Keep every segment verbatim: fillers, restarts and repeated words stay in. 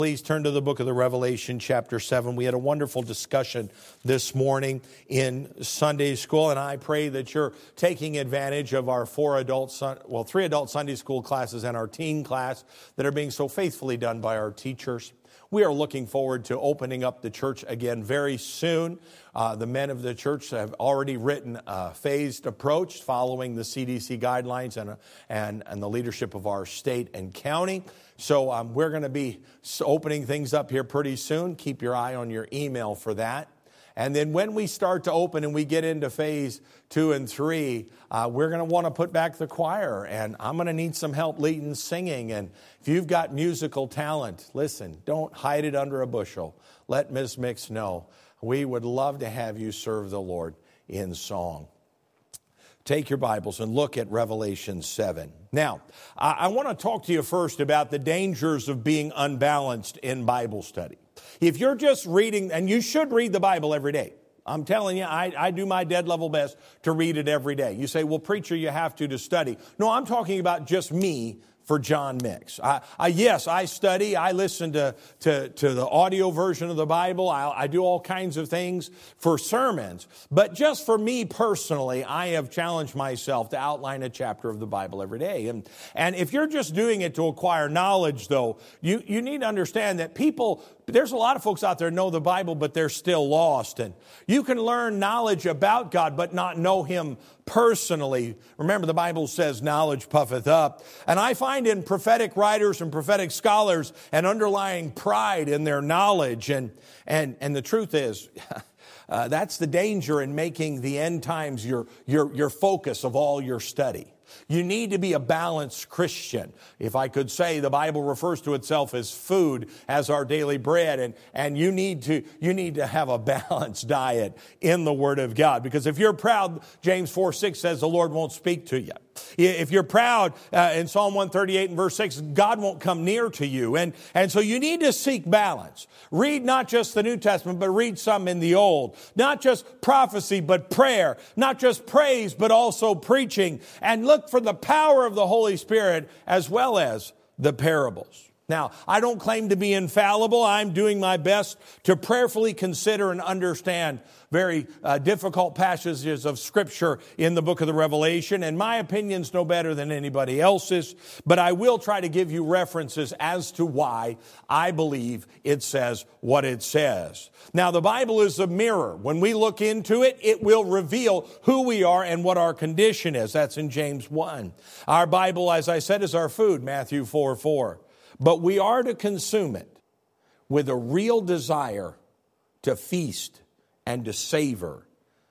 Please turn to the book of the Revelation, chapter seven. We had a wonderful discussion this morning in Sunday school, and I pray that you're taking advantage of our four adult, well, three adult Sunday school classes and our teen class that are being so faithfully done by our teachers. We are looking forward to opening up the church again very soon. Uh, the men of the church have already written a phased approach following the C D C guidelines and, and, and the leadership of our state and county. So um, we're going to be opening things up here pretty soon. Keep your eye on your email for that. And then when we start to open and we get into phase two and three, uh, we're going to want to put back the choir. And I'm going to need some help leading singing. And if you've got musical talent, listen, don't hide it under a bushel. Let Miz Mix know. We would love to have you serve the Lord in song. Take your Bibles and look at Revelation seven. Now, I, I want to talk to you first about the dangers of being unbalanced in Bible study. If you're just reading, and you should read the Bible every day. I'm telling you, I, I do my dead level best to read it every day. You say, well, preacher, you have to to study. No, I'm talking about just me for John Mix. I, I, yes, I study. I listen to, to, to the audio version of the Bible. I, I do all kinds of things for sermons. But just for me personally, I have challenged myself to outline a chapter of the Bible every day. And, and if you're just doing it to acquire knowledge, though, you, you need to understand that people... There's a lot of folks out there who know the Bible, but they're still lost. And you can learn knowledge about God, but not know Him personally. Remember, the Bible says knowledge puffeth up. And I find in prophetic writers and prophetic scholars an underlying pride in their knowledge. And, and, and the truth is, uh, that's the danger in making the end times your, your, your focus of all your study. You need to be a balanced Christian. If I could say, the Bible refers to itself as food, as our daily bread, and, and you need to you need to have a balanced diet in the Word of God. Because if you're proud, James four six says the Lord won't speak to you. If you're proud, uh, in Psalm one thirty-eight and verse six, God won't come near to you. And, and so you need to seek balance. Read not just the New Testament, but read some in the Old. Not just prophecy, but prayer. Not just praise, but also preaching. And look for the power of the Holy Spirit as well as the parables. Now, I don't claim to be infallible. I'm doing my best to prayerfully consider and understand very uh, difficult passages of Scripture in the book of the Revelation. And my opinion's no better than anybody else's. But I will try to give you references as to why I believe it says what it says. Now, the Bible is a mirror. When we look into it, it will reveal who we are and what our condition is. That's in James one. Our Bible, as I said, is our food, Matthew four four. But we are to consume it with a real desire to feast and to savor.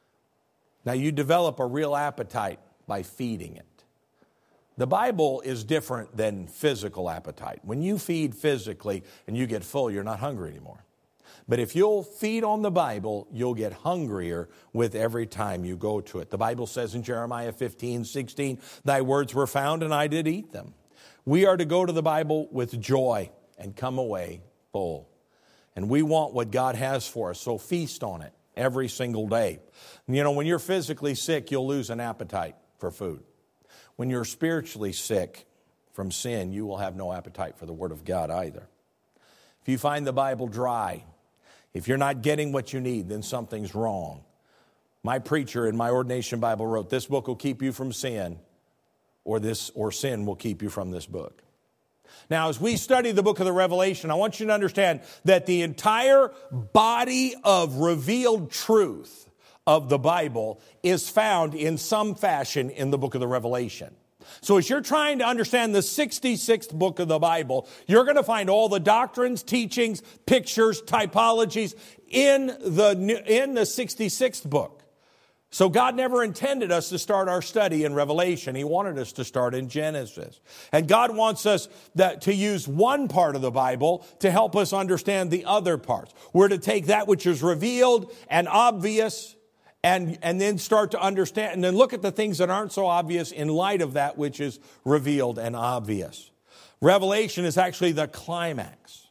Now, you develop a real appetite by feeding it. The Bible is different than physical appetite. When you feed physically and you get full, you're not hungry anymore. But if you'll feed on the Bible, you'll get hungrier with every time you go to it. The Bible says in Jeremiah fifteen sixteen, thy words were found and I did eat them. We are to go to the Bible with joy and come away full. And we want what God has for us, so feast on it every single day. You know, when you're physically sick, you'll lose an appetite for food. When you're spiritually sick from sin, you will have no appetite for the Word of God either. If you find the Bible dry, if you're not getting what you need, then something's wrong. My preacher in my ordination Bible wrote, this book will keep you from sin, or this or sin will keep you from this book. Now, as we study the book of the Revelation, I want you to understand that the entire body of revealed truth of the Bible is found in some fashion in the book of the Revelation. So as you're trying to understand the sixty-sixth book of the Bible, you're going to find all the doctrines, teachings, pictures, typologies in the, in the sixty-sixth book. So God never intended us to start our study in Revelation. He wanted us to start in Genesis. And God wants us that, to use one part of the Bible to help us understand the other parts. We're to take that which is revealed and obvious and, and then start to understand, and then look at the things that aren't so obvious in light of that which is revealed and obvious. Revelation is actually the climax.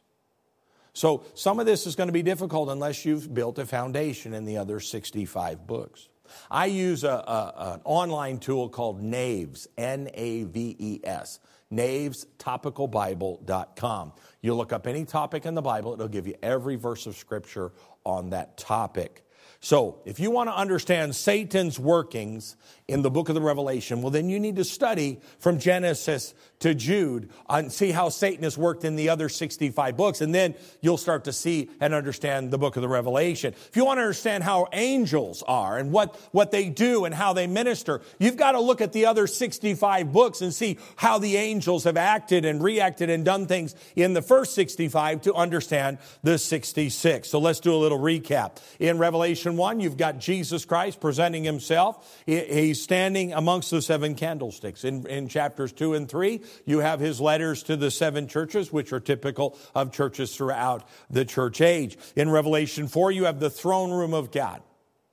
So some of this is going to be difficult unless you've built a foundation in the other sixty-five books. I use a, a, an online tool called Naves, N A V E S. naves topical bible dot com. You look up any topic in the Bible, it'll give you every verse of Scripture on that topic. So, if you want to understand Satan's workings in the book of the Revelation, well, then you need to study from Genesis to Jude and see how Satan has worked in the other sixty-five books, and then you'll start to see and understand the book of the Revelation. If you want to understand how angels are and what, what they do and how they minister, you've got to look at the other sixty-five books and see how the angels have acted and reacted and done things in the first sixty-five to understand the sixty-six. So let's do a little recap. In Revelation one, you've got Jesus Christ presenting himself. He's standing amongst the seven candlesticks. In, in chapters two and three, you have his letters to the seven churches, which are typical of churches throughout the church age. In Revelation four, you have the throne room of God.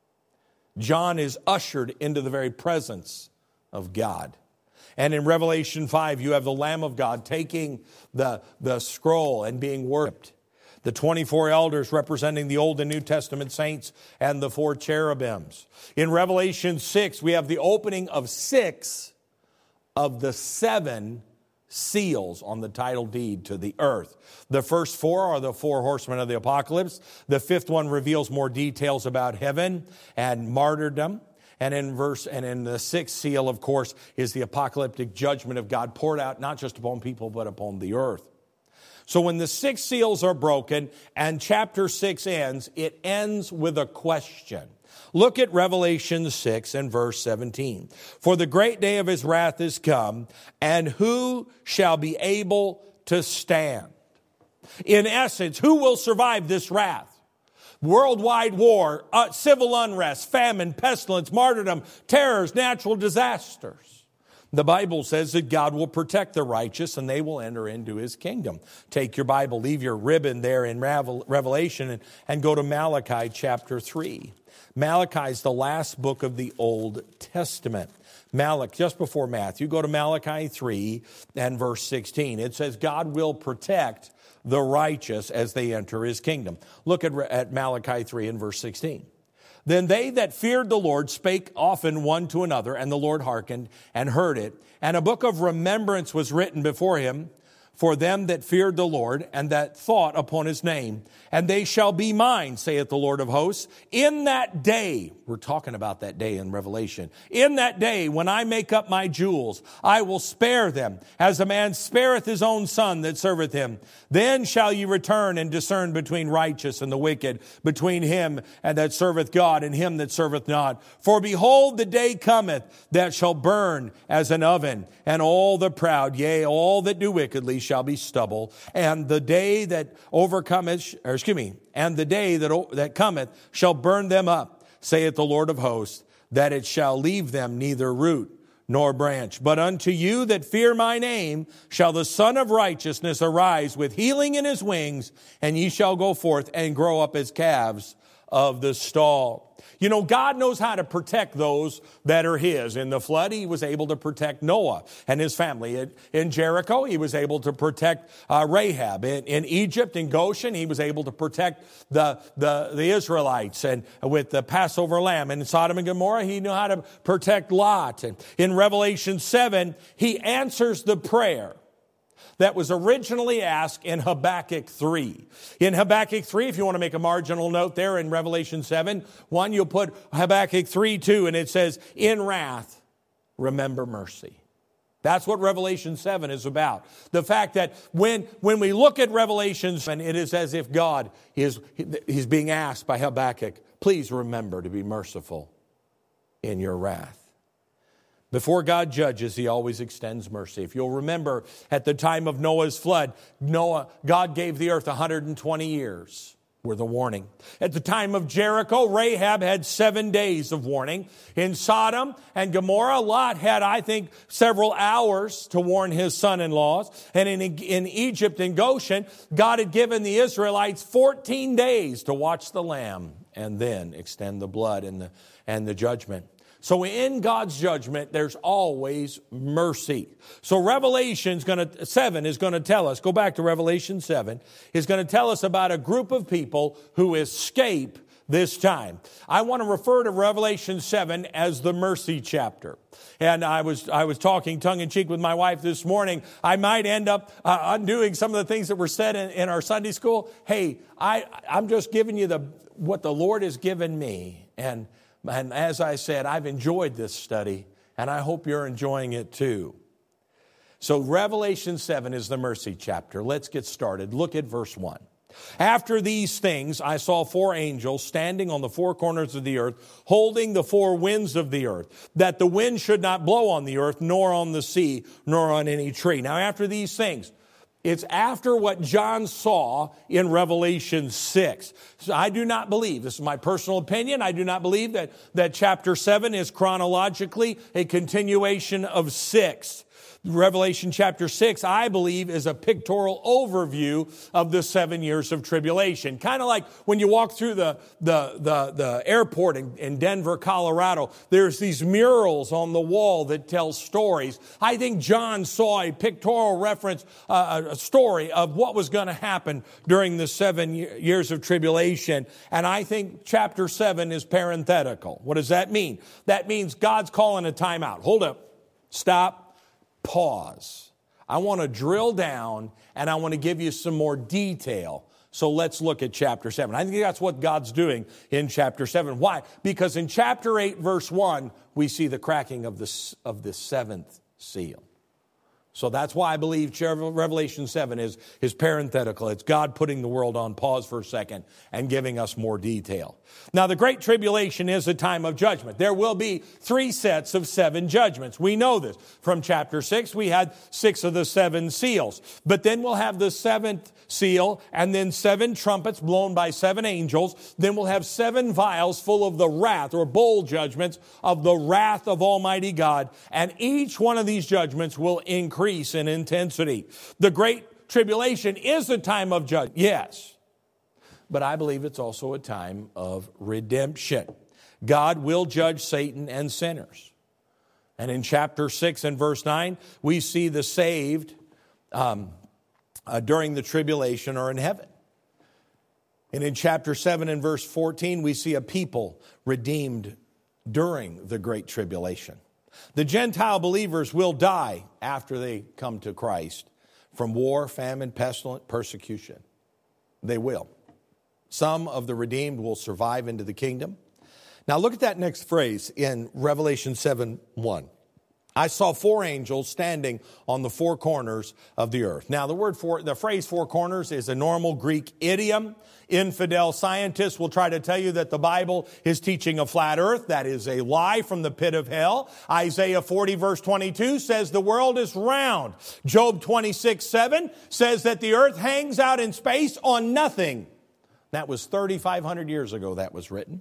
John is ushered into the very presence of God. And in Revelation five, you have the Lamb of God taking the, the scroll and being worshiped. The twenty-four elders representing the Old and New Testament saints and the four cherubims. In Revelation six, we have the opening of six of the seven seals on the title deed to the earth. The first four are the four horsemen of the apocalypse. The fifth one reveals more details about heaven and martyrdom. And in verse, and in the sixth seal, of course, is the apocalyptic judgment of God poured out not just upon people, but upon the earth. So when the six seals are broken and chapter six ends, it ends with a question. Look at Revelation six and verse seventeen. For the great day of his wrath is come, and who shall be able to stand? In essence, who will survive this wrath? Worldwide war, uh, civil unrest, famine, pestilence, martyrdom, terrors, natural disasters. The Bible says that God will protect the righteous and they will enter into his kingdom. Take your Bible, leave your ribbon there in Revelation and, and go to Malachi chapter three. Malachi is the last book of the Old Testament. Malachi, just before Matthew, go to Malachi three and verse sixteen. It says God will protect the righteous as they enter his kingdom. Look at, at Malachi three and verse sixteen. Then they that feared the Lord spake often one to another, and the Lord hearkened and heard it. And a book of remembrance was written before him for them that feared the Lord and that thought upon his name. And they shall be mine, saith the Lord of hosts, in that day. We're talking about that day in Revelation. In that day, when I make up my jewels, I will spare them, as a man spareth his own son that serveth him. Then shall ye return and discern between righteous and the wicked, between him and that serveth God and him that serveth not. For behold, the day cometh that shall burn as an oven, and all the proud, yea, all that do wickedly shall be stubble. And the day that overcometh, or excuse me, and the day that that cometh shall burn them up, saith the Lord of hosts, that it shall leave them neither root nor branch. But unto you that fear my name shall the Son of Righteousness arise with healing in his wings, and ye shall go forth and grow up as calves of the stall. You know, God knows how to protect those that are his. In the flood, he was able to protect Noah and his family. In Jericho, he was able to protect uh, Rahab. In, in Egypt, in Goshen, he was able to protect the, the, the Israelites and with the Passover lamb. And in Sodom and Gomorrah, he knew how to protect Lot. And in Revelation seven, he answers the prayer that was originally asked in Habakkuk three. In Habakkuk three, if you want to make a marginal note there in Revelation seven, one, you'll put Habakkuk three two, and it says, in wrath, remember mercy. That's what Revelation seven is about. The fact that when, when we look at Revelation seven, it is as if God is he's being asked by Habakkuk, please remember to be merciful in your wrath. Before God judges, he always extends mercy. If you'll remember, at the time of Noah's flood, Noah, God gave the earth one hundred twenty years worth of warning. At the time of Jericho, Rahab had seven days of warning. In Sodom and Gomorrah, Lot had, I think, several hours to warn his son-in-laws. And in, in Egypt and Goshen, God had given the Israelites fourteen days to watch the lamb and then extend the blood and the, and the judgment. So in God's judgment, there's always mercy. So Revelation seven is going to tell us, go back to Revelation seven, is going to tell us about a group of people who escape this time. I want to refer to Revelation seven as the mercy chapter. And I was I was talking tongue-in-cheek with my wife this morning. I might end up uh, undoing some of the things that were said in, in our Sunday school. Hey, I, I'm just giving you the what the Lord has given me. And, and as I said, I've enjoyed this study, and I hope you're enjoying it too. So Revelation seven is the mercy chapter. Let's get started. Look at verse one. After these things, I saw four angels standing on the four corners of the earth, holding the four winds of the earth, that the wind should not blow on the earth, nor on the sea, nor on any tree. Now, after these things, it's after what John saw in Revelation six. So I do not believe, this is my personal opinion, I do not believe that, that chapter seven is chronologically a continuation of six. Revelation chapter six, I believe, is a pictorial overview of the seven years of tribulation. Kind of like when you walk through the, the, the, the airport in, in Denver, Colorado, there's these murals on the wall that tell stories. I think John saw a pictorial reference, uh, a story of what was going to happen during the seven years of tribulation. And I think chapter seven is parenthetical. What does that mean? That means God's calling a timeout. Hold up. Stop. Pause. I want to drill down and I want to give you some more detail. So let's look at chapter seven. I think that's what God's doing in chapter seven. Why? Because in chapter eight, verse one, we see the cracking of the, of the seventh seal. So that's why I believe Revelation seven is, is parenthetical. It's God putting the world on pause for a second and giving us more detail. Now, the Great Tribulation is a time of judgment. There will be three sets of seven judgments. We know this. From chapter six, we had six of the seven seals. But then we'll have the seventh seal and then seven trumpets blown by seven angels. Then we'll have seven vials full of the wrath or bowl judgments of the wrath of Almighty God. And each one of these judgments will increase in intensity. The Great Tribulation is a time of judgment, yes. But I believe it's also a time of redemption. God will judge Satan and sinners. And in chapter six and verse nine, we see the saved um, uh, during the tribulation are in heaven. And in chapter seven and verse fourteen, we see a people redeemed during the Great Tribulation. The Gentile believers will die after they come to Christ from war, famine, pestilence, persecution. They will. Some of the redeemed will survive into the kingdom. Now look at that next phrase in Revelation seven one. I saw four angels standing on the four corners of the earth. Now the word for the phrase four corners is a normal Greek idiom. Infidel scientists will try to tell you that the Bible is teaching a flat earth. That is a lie from the pit of hell. Isaiah forty verse twenty-two says the world is round. Job twenty-six seven says that the earth hangs out in space on nothing. That was thirty-five hundred years ago that was written.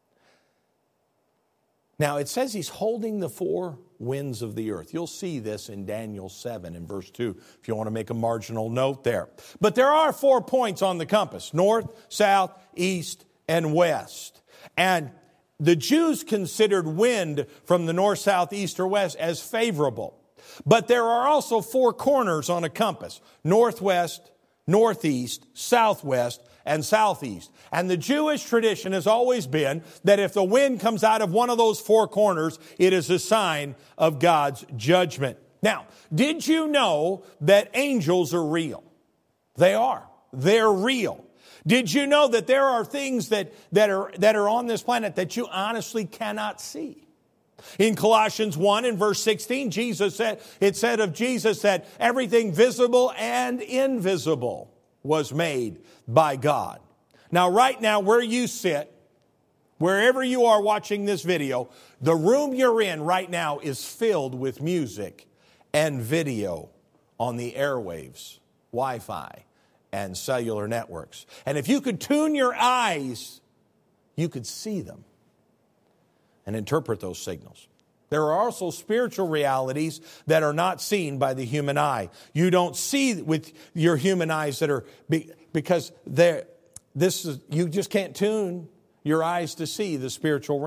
Now it says he's holding the four winds of the earth. You'll see this in Daniel seven in verse two if you want to make a marginal note there. But there are four points on the compass: north, south, east, and west. And the Jews considered wind from the north, south, east, or west as favorable. But there are also four corners on a compass: northwest, northeast, southwest, and southeast. And the Jewish tradition has always been that if the wind comes out of one of those four corners, it is a sign of God's judgment. Now, did you know that angels are real? They are. They're real. Did you know that there are things that, that are, that are on this planet that you honestly cannot see? In Colossians one and verse sixteen, Jesus said, it said of Jesus that everything visible and invisible was made by God. Now, right now, where you sit, wherever you are watching this video, the room you're in right now is filled with music and video on the airwaves, Wi-Fi, and cellular networks. And if you could tune your eyes, you could see them and interpret those signals. There are also spiritual realities that are not seen by the human eye. You don't see with your human eyes that are, because they're, this is, you just can't tune your eyes to see the spiritual realm.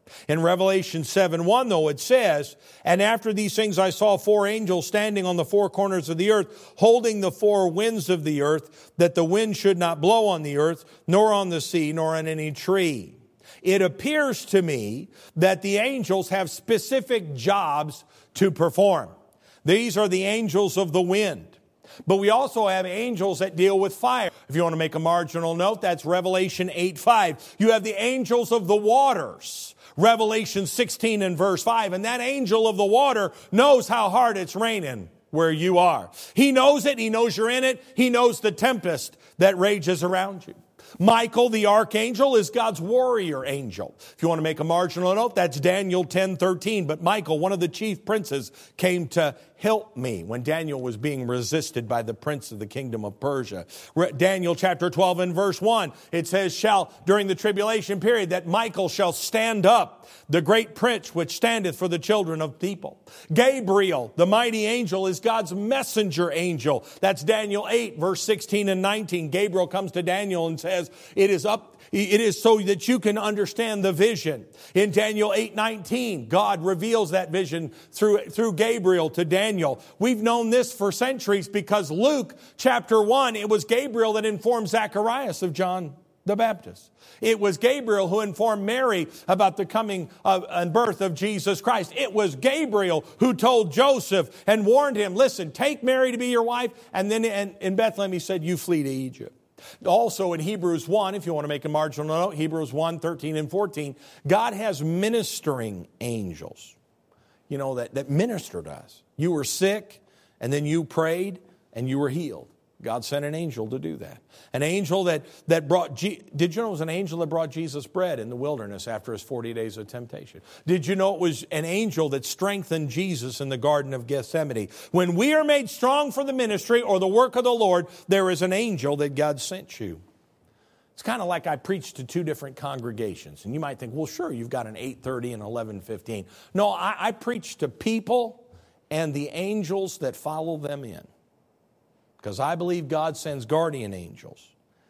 In Revelation seven one, though, it says, "And after these things I saw four angels standing on the four corners of the earth, holding the four winds of the earth, that the wind should not blow on the earth, nor on the sea, nor on any tree." It appears to me that the angels have specific jobs to perform. These are the angels of the wind. But we also have angels that deal with fire. If you want to make a marginal note, that's Revelation eight five. You have the angels of the waters. Revelation sixteen and verse five. And that angel of the water knows how hard it's raining where you are. He knows it. He knows you're in it. He knows the tempest that rages around you. Michael, the archangel, is God's warrior angel. If you want to make a marginal note, that's Daniel ten thirteen. But Michael, one of the chief princes, came to help me when Daniel was being resisted by the prince of the kingdom of Persia. Daniel chapter twelve and verse one, it says, shall, during the tribulation period, that Michael shall stand up, the great prince which standeth for the children of people. Gabriel, the mighty angel, is God's messenger angel. That's Daniel eight, verse sixteen and nineteen. Gabriel comes to Daniel and says, it is up It is so that you can understand the vision. In Daniel eight nineteen, God reveals that vision through, through Gabriel to Daniel. We've known this for centuries because Luke chapter one, it was Gabriel that informed Zacharias of John the Baptist. It was Gabriel who informed Mary about the coming of, and birth of Jesus Christ. It was Gabriel who told Joseph and warned him, listen, take Mary to be your wife. And then in, in Bethlehem, he said, you flee to Egypt. Also in Hebrews one, if you want to make a marginal note, Hebrews one, thirteen and fourteen, God has ministering angels, you know, that, that minister to us. You were sick and then you prayed and you were healed. God sent an angel to do that. An angel that, that brought, Je- did you know it was an angel that brought Jesus bread in the wilderness after his forty days of temptation? Did you know it was an angel that strengthened Jesus in the Garden of Gethsemane? When we are made strong for the ministry or the work of the Lord, there is an angel that God sent you. It's kind of like I preached to two different congregations. And you might think, well, sure, you've got an eight thirty and eleven fifteen. No, I, I preach to people and the angels that follow them in. Because I believe God sends guardian angels.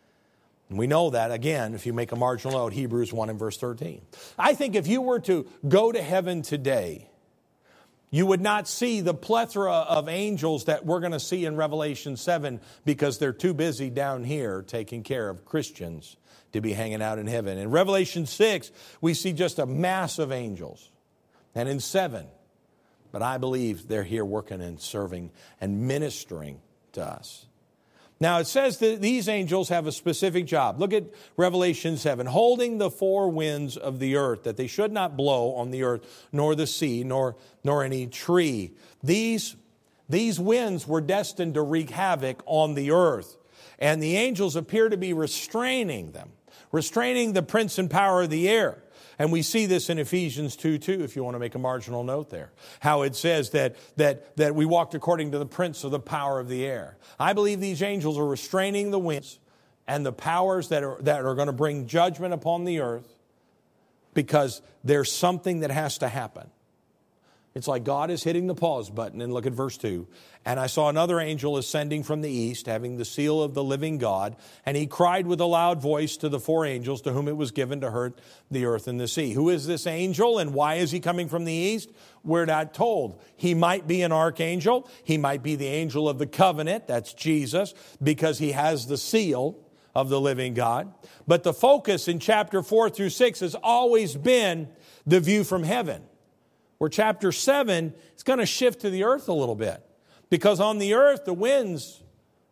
And we know that, again, if you make a marginal note, Hebrews one and verse thirteen. I think if you were to go to heaven today, you would not see the plethora of angels that we're going to see in Revelation seven because they're too busy down here taking care of Christians to be hanging out in heaven. In Revelation six, we see just a mass of angels. And in seven, but I believe they're here working and serving and ministering to us. Now it says that these angels have a specific job. Look at Revelation seven. Holding the four winds of the earth, that they should not blow on the earth, nor the sea, nor, nor any tree. These, these winds were destined to wreak havoc on the earth. And the angels appear to be restraining them, restraining the prince and power of the air. And we see this in Ephesians two two, if you want to make a marginal note there. How it says that, that, that we walked according to the prince of the power of the air. I believe these angels are restraining the winds and the powers that are, that are going to bring judgment upon the earth because there's something that has to happen. It's like God is hitting the pause button. And look at verse two. And I saw another angel ascending from the east, having the seal of the living God. And he cried with a loud voice to the four angels to whom it was given to hurt the earth and the sea. Who is this angel and why is he coming from the east? We're not told. He might be an archangel. He might be the angel of the covenant. That's Jesus, because he has the seal of the living God. But the focus in chapter four through six has always been the view from heaven. Where chapter seven is going to shift to the earth a little bit. Because on the earth, the winds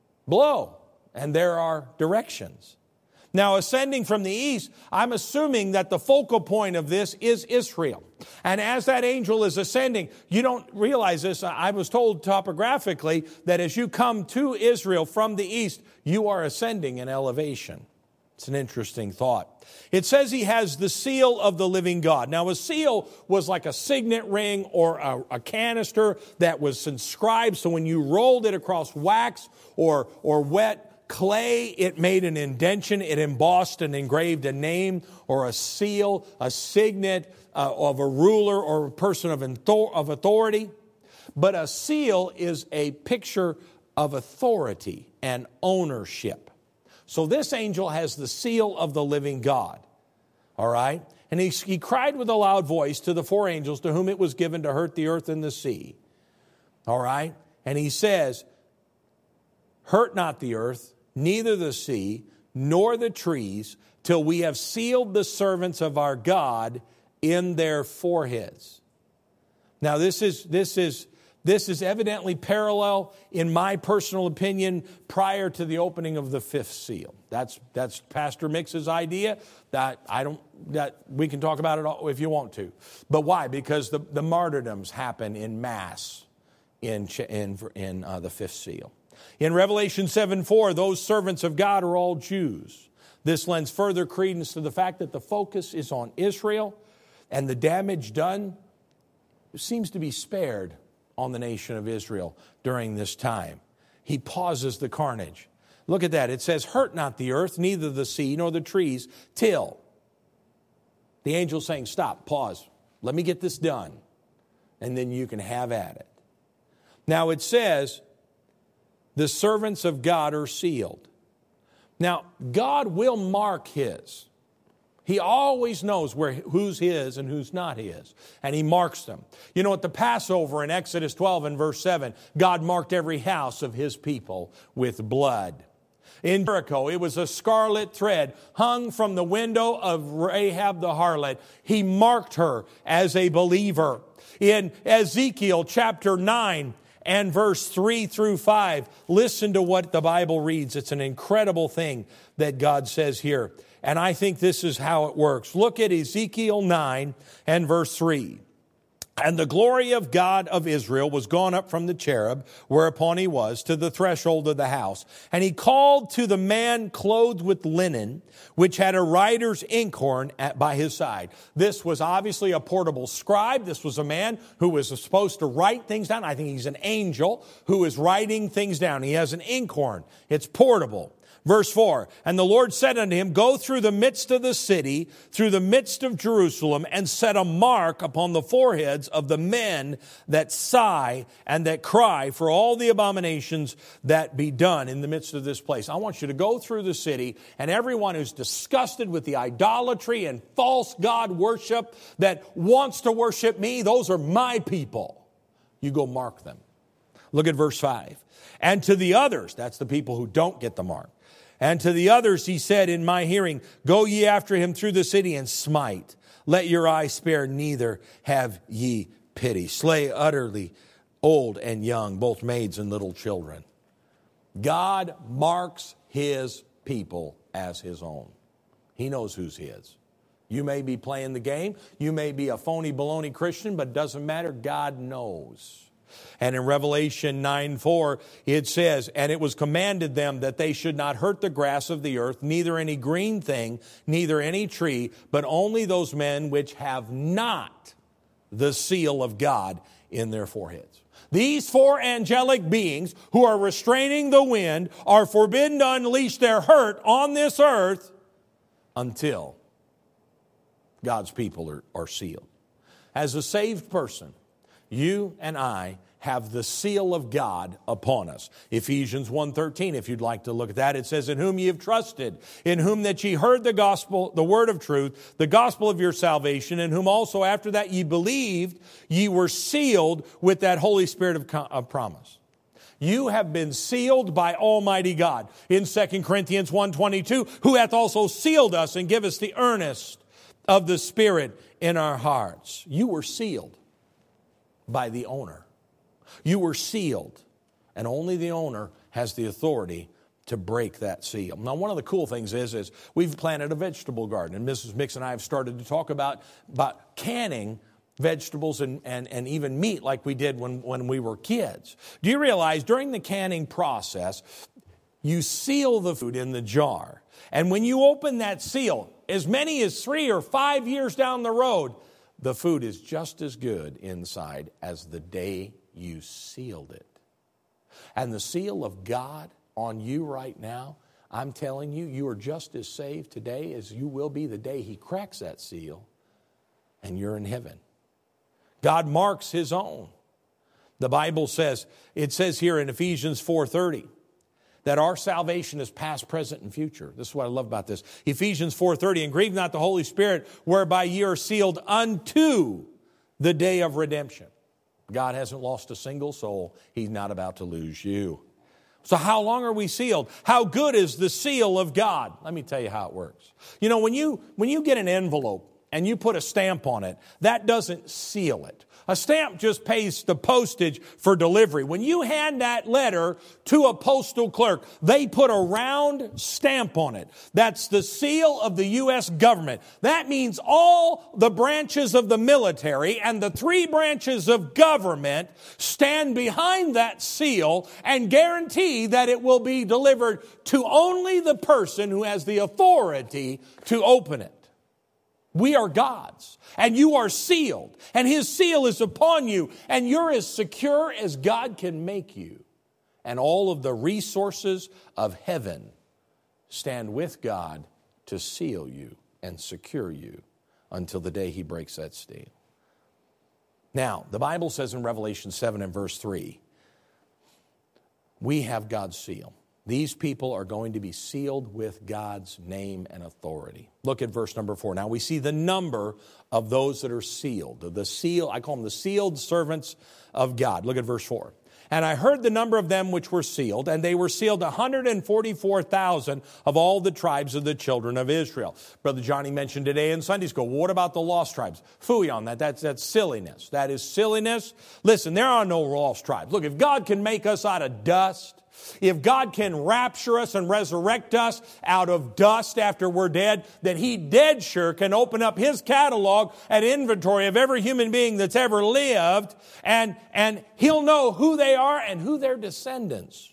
blow and there are directions. Now, ascending from the east, I'm assuming that the focal point of this is Israel. And as that angel is ascending, you don't realize this. I was told topographically that as you come to Israel from the east, you are ascending in elevation. It's an interesting thought. It says he has the seal of the living God. Now, a seal was like a signet ring or a, a canister that was inscribed. So when you rolled it across wax or, or wet clay, it made an indention. It embossed and engraved a name or a seal, a signet uh, of a ruler or a person of, author- of authority. But a seal is a picture of authority and ownership. So this angel has the seal of the living God. All right? And he, he cried with a loud voice to the four angels to whom it was given to hurt the earth and the sea. All right? And he says, hurt not the earth, neither the sea, nor the trees, till we have sealed the servants of our God in their foreheads. Now this is this is this is evidently parallel, in my personal opinion, prior to the opening of the fifth seal. That's that's Pastor Mix's idea. That I don't that we can talk about it all if you want to. But why? Because the, the martyrdoms happen in mass in in in uh, the fifth seal. In Revelation seven four, those servants of God are all Jews. This lends further credence to the fact that the focus is on Israel, and the damage done seems to be spared on the nation of Israel during this time. He pauses the carnage. Look at that. It says, hurt not the earth, neither the sea, nor the trees, till. The angel's saying, stop, pause. Let me get this done. And then you can have at it. Now it says, the servants of God are sealed. Now, God will mark His. He always knows where who's His and who's not His. And He marks them. You know, at the Passover in Exodus twelve and verse seven, God marked every house of His people with blood. In Jericho, it was a scarlet thread hung from the window of Rahab the harlot. He marked her as a believer. In Ezekiel chapter nine and verse three through five, listen to what the Bible reads. It's an incredible thing that God says here. And I think this is how it works. Look at Ezekiel nine and verse three. And the glory of God of Israel was gone up from the cherub, whereupon he was, to the threshold of the house. And he called to the man clothed with linen, which had a writer's inkhorn at, by his side. This was obviously a portable scribe. This was a man who was supposed to write things down. I think he's an angel who is writing things down. He has an inkhorn. It's portable. Verse four, and the Lord said unto him, go through the midst of the city, through the midst of Jerusalem, and set a mark upon the foreheads of the men that sigh and that cry for all the abominations that be done in the midst of this place. I want you to go through the city, and everyone who's disgusted with the idolatry and false God worship that wants to worship me, those are my people. You go mark them. Look at verse five. And to the others, that's the people who don't get the mark. And to the others he said in my hearing, go ye after him through the city and smite. Let your eye spare, neither have ye pity. Slay utterly old and young, both maids and little children. God marks His people as His own. He knows who's His. You may be playing the game. You may be a phony baloney Christian, but it doesn't matter. God knows. And in Revelation nine four, it says, and it was commanded them that they should not hurt the grass of the earth, neither any green thing, neither any tree, but only those men which have not the seal of God in their foreheads. These four angelic beings who are restraining the wind are forbidden to unleash their hurt on this earth until God's people are, are sealed. As a saved person, you and I have the seal of God upon us. Ephesians one thirteen, if you'd like to look at that, it says, in whom ye have trusted, in whom that ye heard the gospel, the word of truth, the gospel of your salvation, in whom also after that ye believed, ye were sealed with that Holy Spirit of, of promise. You have been sealed by Almighty God. In Second Corinthians one twenty-two, who hath also sealed us and give us the earnest of the Spirit in our hearts. You were sealed by the owner. You were sealed, and only the owner has the authority to break that seal. Now, one of the cool things is, is we've planted a vegetable garden, and Missus Mix and I have started to talk about, about canning vegetables and, and, and even meat like we did when, when we were kids. Do you realize during the canning process, you seal the food in the jar, and when you open that seal, as many as three or five years down the road, the food is just as good inside as the day you sealed it. And the seal of God on you right now, I'm telling you, you are just as saved today as you will be the day He cracks that seal and you're in heaven. God marks His own. The Bible says, it says here in Ephesians four thirty, that our salvation is past, present, and future. This is what I love about this. Ephesians four thirty, and grieve not the Holy Spirit, whereby ye are sealed unto the day of redemption. God hasn't lost a single soul. He's not about to lose you. So how long are we sealed? How good is the seal of God? Let me tell you how it works. You know, when you, when you get an envelope and you put a stamp on it, that doesn't seal it. A stamp just pays the postage for delivery. When you hand that letter to a postal clerk, they put a round stamp on it. That's the seal of the U S government. That means all the branches of the military and the three branches of government stand behind that seal and guarantee that it will be delivered to only the person who has the authority to open it. We are God's, and you are sealed, and His seal is upon you, and you're as secure as God can make you. And all of the resources of heaven stand with God to seal you and secure you until the day He breaks that seal. Now, the Bible says in Revelation seven and verse three, we have God's seal. These people are going to be sealed with God's name and authority. Look at verse number four. Now we see the number of those that are sealed. The seal, I call them the sealed servants of God. Look at verse four. And I heard the number of them which were sealed, and they were sealed one hundred forty-four thousand of all the tribes of the children of Israel. Brother Johnny mentioned today in Sunday school, well, what about the lost tribes? Phooey on that. That's, that's silliness. That is silliness. Listen, there are no lost tribes. Look, if God can make us out of dust, if God can rapture us and resurrect us out of dust after we're dead, then He dead sure can open up His catalog and inventory of every human being that's ever lived, and, and He'll know who they are and who their descendants.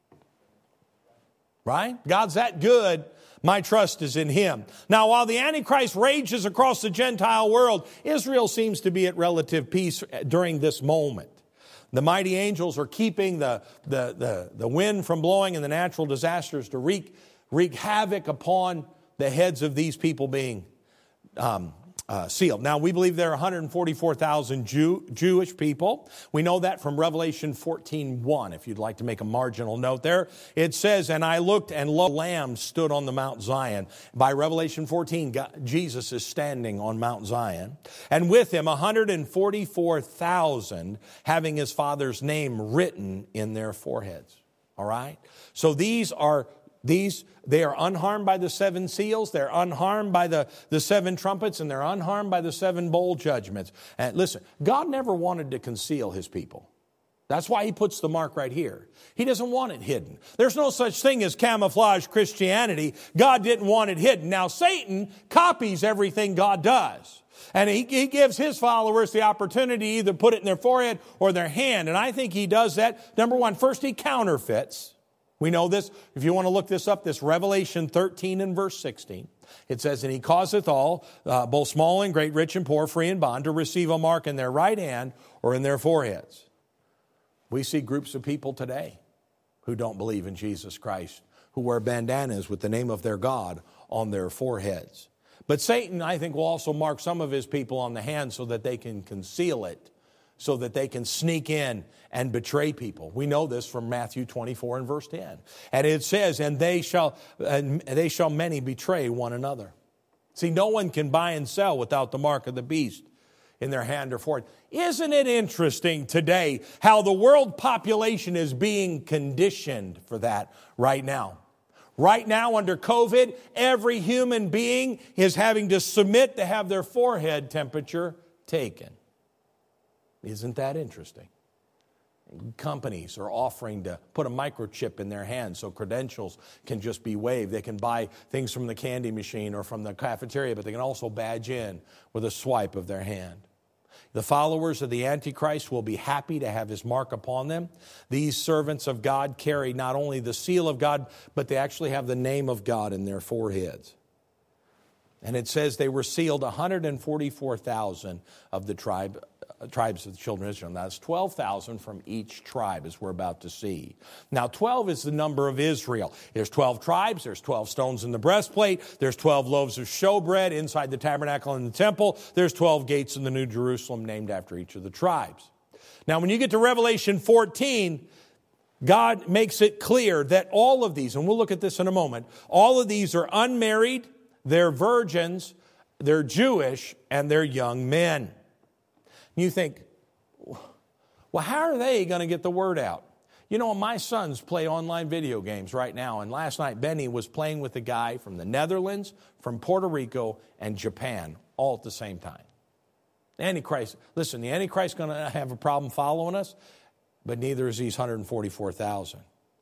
Right? God's that good. My trust is in Him. Now, while the Antichrist rages across the Gentile world, Israel seems to be at relative peace during this moment. The mighty angels are keeping the, the, the, the wind from blowing and the natural disasters to wreak, wreak havoc upon the heads of these people being um, uh, sealed. Now, we believe there are one hundred forty-four thousand Jew, Jewish people. We know that from Revelation fourteen one, if you'd like to make a marginal note there. It says, and I looked, and lo, a lamb stood on the Mount Zion. By Revelation fourteen, God, Jesus is standing on Mount Zion. And with Him, one hundred forty-four thousand having His Father's name written in their foreheads. All right? So these are... These, they are unharmed by the seven seals, they're unharmed by the, the seven trumpets, and they're unharmed by the seven bowl judgments. And listen, God never wanted to conceal His people. That's why He puts the mark right here. He doesn't want it hidden. There's no such thing as camouflage Christianity. God didn't want it hidden. Now, Satan copies everything God does. And he, he gives his followers the opportunity to either put it in their forehead or their hand. And I think he does that. Number one, first he counterfeits. We know this. If you want to look this up, this Revelation thirteen and verse sixteen. It says, and He causeth all, uh, both small and great, rich and poor, free and bond, to receive a mark in their right hand or in their foreheads. We see groups of people today who don't believe in Jesus Christ, who wear bandanas with the name of their God on their foreheads. But Satan, I think, will also mark some of his people on the hand so that they can conceal it, so that they can sneak in and betray people. We know this from Matthew twenty-four and verse ten. And it says, and they shall, and they shall many betray one another. See, no one can buy and sell without the mark of the beast in their hand or forehead. Isn't it interesting today how the world population is being conditioned for that right now? Right now, under COVID, every human being is having to submit to have their forehead temperature taken. Isn't that interesting? Companies are offering to put a microchip in their hand so credentials can just be waived. They can buy things from the candy machine or from the cafeteria, but they can also badge in with a swipe of their hand. The followers of the Antichrist will be happy to have his mark upon them. These servants of God carry not only the seal of God, but they actually have the name of God in their foreheads. And it says they were sealed one hundred forty-four thousand of the tribe, uh, tribes of the children of Israel. Now, that's twelve thousand from each tribe, as we're about to see. Now, twelve is the number of Israel. There's twelve tribes. There's twelve stones in the breastplate. There's twelve loaves of showbread inside the tabernacle and the temple. There's twelve gates in the New Jerusalem named after each of the tribes. Now, when you get to Revelation fourteen, God makes it clear that all of these, and we'll look at this in a moment, all of these are unmarried, they're virgins, they're Jewish, and they're young men. You think, well, how are they going to get the word out? You know, my sons play online video games right now, and last night Benny was playing with a guy from the Netherlands, from Puerto Rico, and Japan, all at the same time. Antichrist, listen, the Antichrist is going to have a problem following us, but neither is these one hundred forty-four thousand.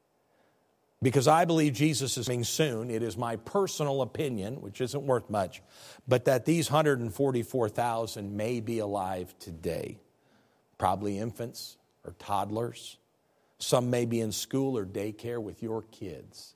Because I believe Jesus is coming soon. It is my personal opinion, which isn't worth much, but that these one hundred forty-four thousand may be alive today. Probably infants or toddlers. Some may be in school or daycare with your kids.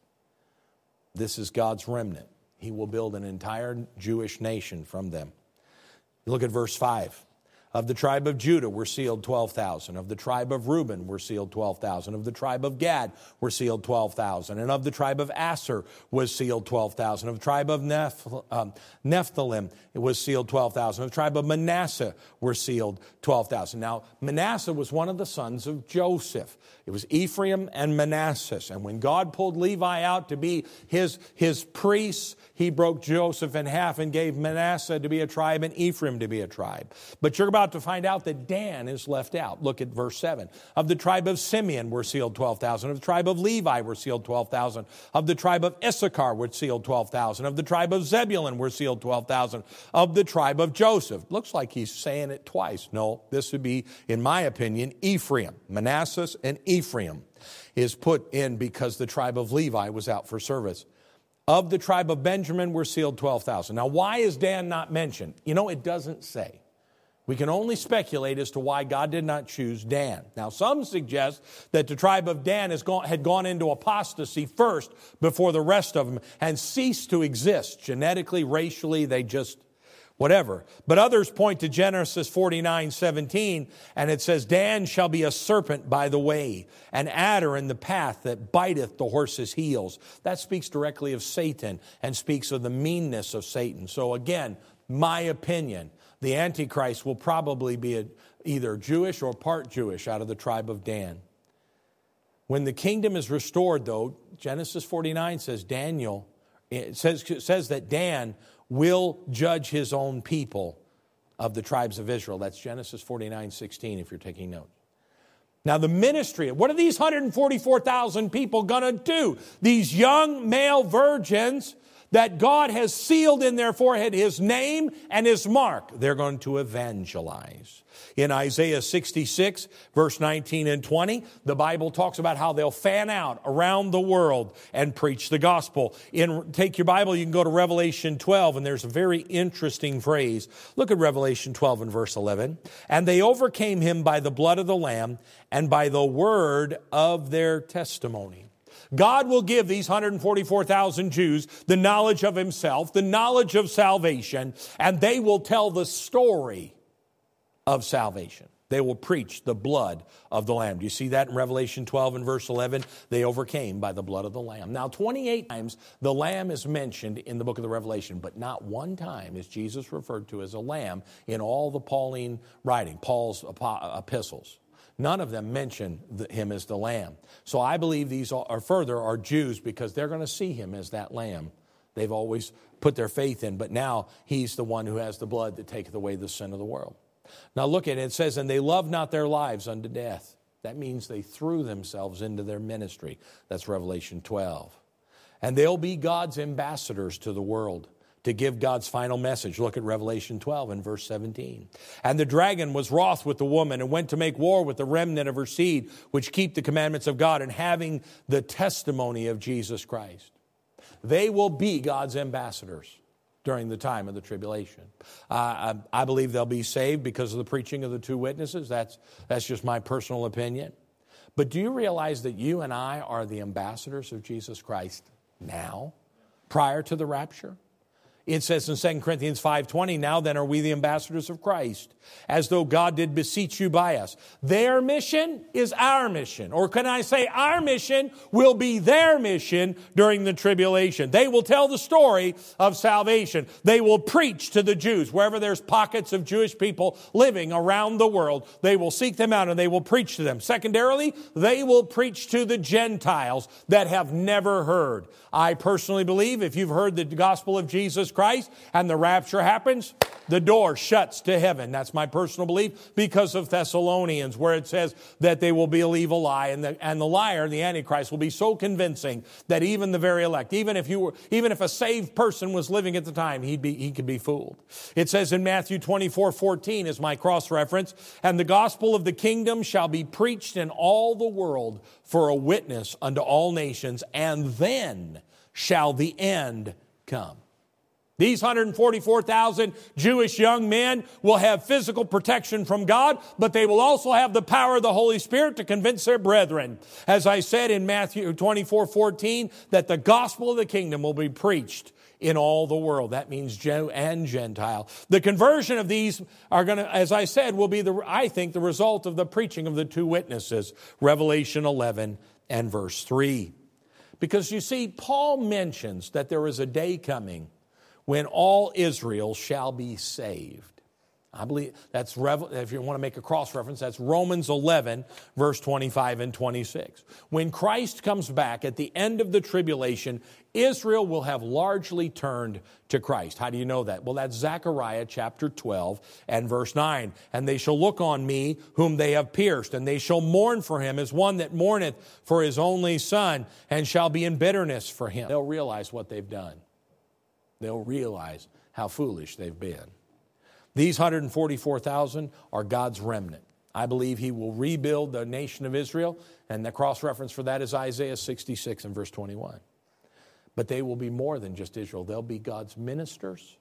This is God's remnant. He will build an entire Jewish nation from them. Look at verse five. Of the tribe of Judah were sealed twelve thousand. Of the tribe of Reuben were sealed twelve thousand. Of the tribe of Gad were sealed twelve thousand. And of the tribe of Asher was sealed twelve thousand. Of the tribe of Neph- um, Nephthalim it was sealed twelve thousand. Of the tribe of Manasseh were sealed twelve thousand. Now, Manasseh was one of the sons of Joseph. It was Ephraim and Manasseh. And when God pulled Levi out to be his, his priests, he broke Joseph in half and gave Manasseh to be a tribe and Ephraim to be a tribe. But you're about to find out that Dan is left out. Look at verse seven. Of the tribe of Simeon were sealed twelve thousand. Of the tribe of Levi were sealed twelve thousand. Of the tribe of Issachar were sealed twelve thousand. Of the tribe of Zebulun were sealed twelve thousand. Of the tribe of Joseph. Looks like he's saying it twice. No, this would be, in my opinion, Ephraim. Manasseh and Ephraim is put in because the tribe of Levi was out for service. Of the tribe of Benjamin were sealed twelve thousand. Now, why is Dan not mentioned? You know, it doesn't say. We can only speculate as to why God did not choose Dan. Now, some suggest that the tribe of Dan has gone, had gone into apostasy first before the rest of them and ceased to exist. Genetically, racially, they just, whatever. But others point to Genesis forty-nine seventeen, and it says, Dan shall be a serpent by the way, an adder in the path that biteth the horse's heels. That speaks directly of Satan and speaks of the meanness of Satan. So again, my opinion, the Antichrist will probably be a, either Jewish or part Jewish out of the tribe of Dan. When the kingdom is restored, though, Genesis forty-nine says Daniel, it says, it says that Dan will judge his own people of the tribes of Israel. That's Genesis forty-nine sixteen if you're taking notes. Now the ministry, what are these one hundred forty-four thousand people going to do? These young male virgins that God has sealed in their forehead His name and His mark. They're going to evangelize. In Isaiah sixty-six, verse nineteen and twenty, the Bible talks about how they'll fan out around the world and preach the gospel. In, take your Bible, you can go to Revelation twelve, and there's a very interesting phrase. Look at Revelation twelve and verse eleven. And they overcame him by the blood of the Lamb and by the word of their testimony. God will give these one hundred forty-four thousand Jews the knowledge of Himself, the knowledge of salvation, and they will tell the story of salvation. They will preach the blood of the Lamb. Do you see that in Revelation twelve and verse eleven? They overcame by the blood of the Lamb. Now, twenty-eight times the Lamb is mentioned in the book of the Revelation, but not one time is Jesus referred to as a lamb in all the Pauline writing, Paul's epistles. None of them mention him as the lamb. So I believe these are further are Jews because they're going to see him as that lamb. They've always put their faith in, but now he's the one who has the blood that taketh away the sin of the world. Now look at it. It says, and they loved not their lives unto death. That means they threw themselves into their ministry. That's Revelation twelve. And they'll be God's ambassadors to the world, to give God's final message. Look at Revelation twelve and verse seventeen. And the dragon was wroth with the woman and went to make war with the remnant of her seed, which keep the commandments of God and having the testimony of Jesus Christ. They will be God's ambassadors during the time of the tribulation. Uh, I, I believe they'll be saved because of the preaching of the two witnesses. That's, that's just my personal opinion. But do you realize that you and I are the ambassadors of Jesus Christ now, prior to the rapture? It says in Second Corinthians five twenty, now then are we the ambassadors of Christ, as though God did beseech you by us. Their mission is our mission. Or can I say our mission will be their mission during the tribulation. They will tell the story of salvation. They will preach to the Jews. Wherever there's pockets of Jewish people living around the world, they will seek them out and they will preach to them. Secondarily, they will preach to the Gentiles that have never heard. I personally believe if you've heard the gospel of Jesus Christ and the rapture happens, the door shuts to heaven. That's my personal belief because of Thessalonians, where it says that they will believe a lie, and the, and the liar, the Antichrist, will be so convincing that even the very elect, even if you were, even if a saved person was living at the time, he'd be, he could be fooled. It says in Matthew twenty-four fourteen is my cross reference, and the gospel of the kingdom shall be preached in all the world for a witness unto all nations, and then shall the end come. These one hundred forty-four thousand Jewish young men will have physical protection from God, but they will also have the power of the Holy Spirit to convince their brethren. As I said in Matthew twenty-four fourteen, that the gospel of the kingdom will be preached in all the world. That means Jew and Gentile. The conversion of these are going to, as I said, will be, the I think, the result of the preaching of the two witnesses, Revelation eleven and verse three. Because you see, Paul mentions that there is a day coming when all Israel shall be saved. I believe that's, if you want to make a cross reference, that's Romans eleven, verse twenty-five and twenty-six. When Christ comes back at the end of the tribulation, Israel will have largely turned to Christ. How do you know that? Well, that's Zechariah chapter twelve and verse nine. And they shall look on me whom they have pierced, and they shall mourn for him as one that mourneth for his only son, and shall be in bitterness for him. They'll realize what they've done. They'll realize how foolish they've been. These one hundred forty-four thousand are God's remnant. I believe he will rebuild the nation of Israel, and the cross-reference for that is Isaiah sixty-six and verse twenty-one. But they will be more than just Israel. They'll be God's ministers,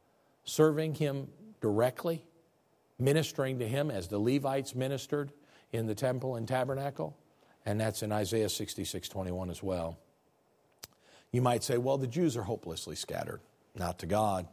serving him directly, ministering to him as the Levites ministered in the temple and tabernacle, and that's in Isaiah sixty-six twenty-one as well. You might say, well, the Jews are hopelessly scattered. Not to God.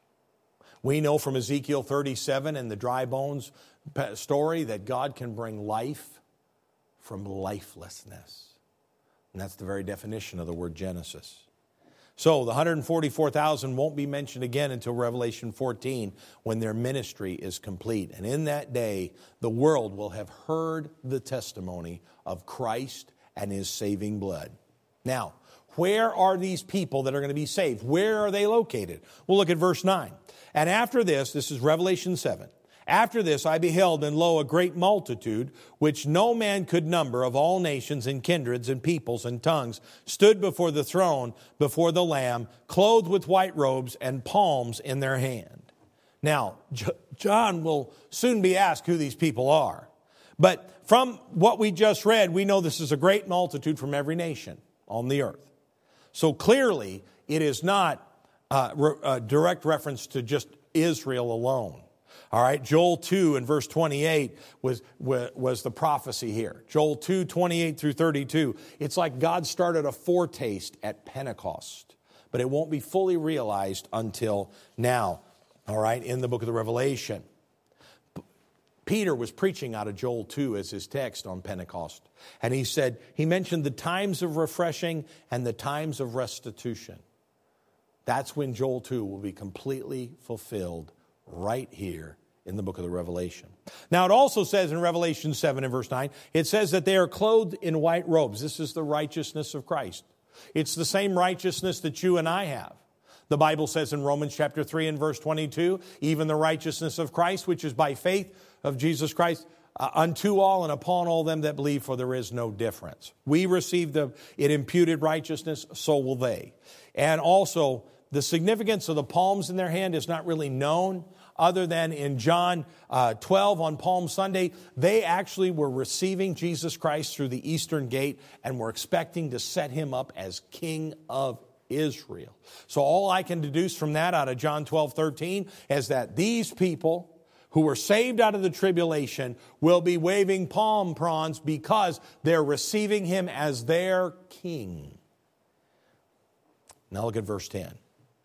We know from Ezekiel thirty-seven and the dry bones story that God can bring life from lifelessness. And that's the very definition of the word Genesis. So the one hundred forty-four thousand won't be mentioned again until Revelation fourteen, when their ministry is complete. And in that day, the world will have heard the testimony of Christ and his saving blood. Now, where are these people that are going to be saved? Where are they located? We'll look at verse nine. And after this, this is Revelation seven. After this I beheld, and lo, a great multitude, which no man could number, of all nations and kindreds and peoples and tongues, stood before the throne, before the Lamb, clothed with white robes and palms in their hand. Now, John will soon be asked who these people are. But from what we just read, we know this is a great multitude from every nation on the earth. So clearly, it is not uh, a direct reference to just Israel alone. All right, Joel two and verse twenty-eight was, was the prophecy here. Joel two, twenty-eight through thirty-two. It's like God started a foretaste at Pentecost, but it won't be fully realized until now, all right, in the book of the Revelation. Peter was preaching out of Joel two as his text on Pentecost. And he said, he mentioned the times of refreshing and the times of restitution. That's when Joel two will be completely fulfilled right here in the book of the Revelation. Now it also says in Revelation seven and verse nine, it says that they are clothed in white robes. This is the righteousness of Christ. It's the same righteousness that you and I have. The Bible says in Romans chapter three and verse twenty-two, even the righteousness of Christ, which is by faith of Jesus Christ, uh, unto all and upon all them that believe, for there is no difference. We receive the it imputed righteousness, so will they. And also, the significance of the palms in their hand is not really known, other than in John uh, twelve on Palm Sunday, they actually were receiving Jesus Christ through the eastern gate and were expecting to set him up as King of Israel. So all I can deduce from that out of John twelve thirteen is that these people who were saved out of the tribulation will be waving palm fronds because they're receiving him as their king. Now look at verse ten.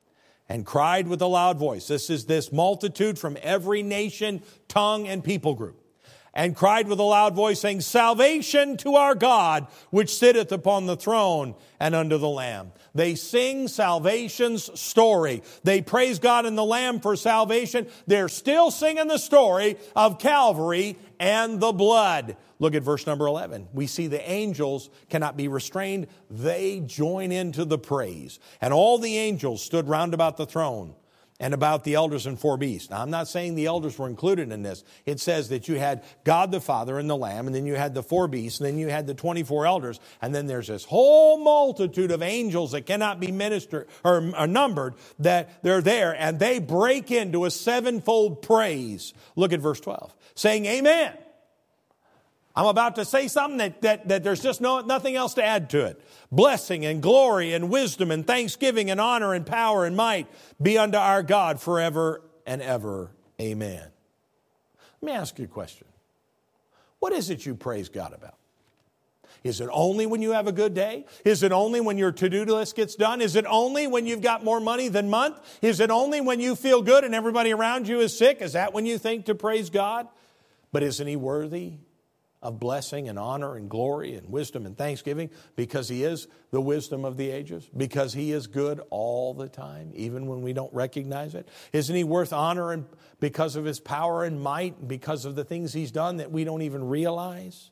and cried with a loud voice. This is this multitude from every nation, tongue, and people group. And cried with a loud voice, saying, Salvation to our God, which sitteth upon the throne and unto the Lamb. They sing salvation's story. They praise God and the Lamb for salvation. They're still singing the story of Calvary and the blood. Look at verse number eleven. We see the angels cannot be restrained. They join into the praise. And all the angels stood round about the throne and about the elders and four beasts. Now, I'm not saying the elders were included in this. It says that you had God the Father and the Lamb, and then you had the four beasts, and then you had the twenty-four elders, and then there's this whole multitude of angels that cannot be ministered or, or numbered, that they're there, and they break into a sevenfold praise. Look at verse twelve, saying, Amen. I'm about to say something that, that, that there's just no, nothing else to add to it. Blessing and glory and wisdom and thanksgiving and honor and power and might be unto our God forever and ever. Amen. Let me ask you a question. What is it you praise God about? Is it only when you have a good day? Is it only when your to-do list gets done? Is it only when you've got more money than month? Is it only when you feel good and everybody around you is sick? Is that when you think to praise God? But isn't He worthy of blessing and honor and glory and wisdom and thanksgiving, because He is the wisdom of the ages, because He is good all the time, even when we don't recognize it? Isn't He worth honor and because of His power and might, because of the things He's done that we don't even realize?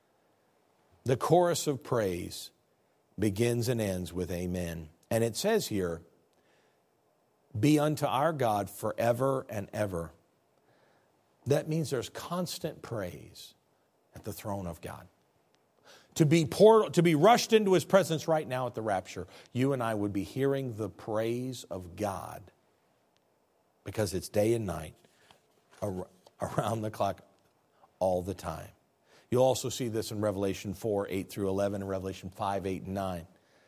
The chorus of praise begins and ends with amen. And it says here, be unto our God forever and ever. That means there's constant praise at the throne of God. To be poured, to be rushed into His presence right now at the rapture, you and I would be hearing the praise of God, because it's day and night, around the clock, all the time. You'll also see this in Revelation four, eight through eleven, and Revelation five, eight, and nine.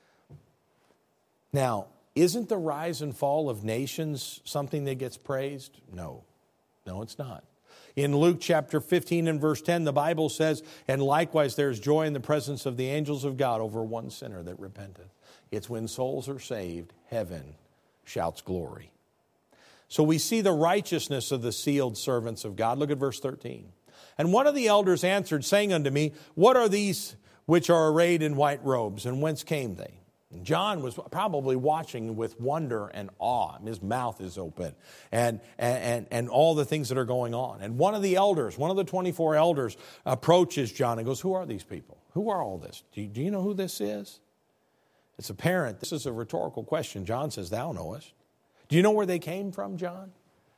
Now, isn't the rise and fall of nations something that gets praised? No. No, it's not. In Luke chapter fifteen and verse ten, the Bible says, and likewise there's joy in the presence of the angels of God over one sinner that repenteth. It's when souls are saved, heaven shouts glory. So we see the righteousness of the sealed servants of God. Look at verse thirteen. And one of the elders answered, saying unto me, What are these which are arrayed in white robes, and whence came they? And John was probably watching with wonder and awe. His mouth is open, and, and, and all the things that are going on. And one of the elders, one of the twenty-four elders, approaches John and goes, Who are these people? Who are all this? Do you, do you know who this is? It's apparent. This is a rhetorical question. John says, Thou knowest. Do you know where they came from, John?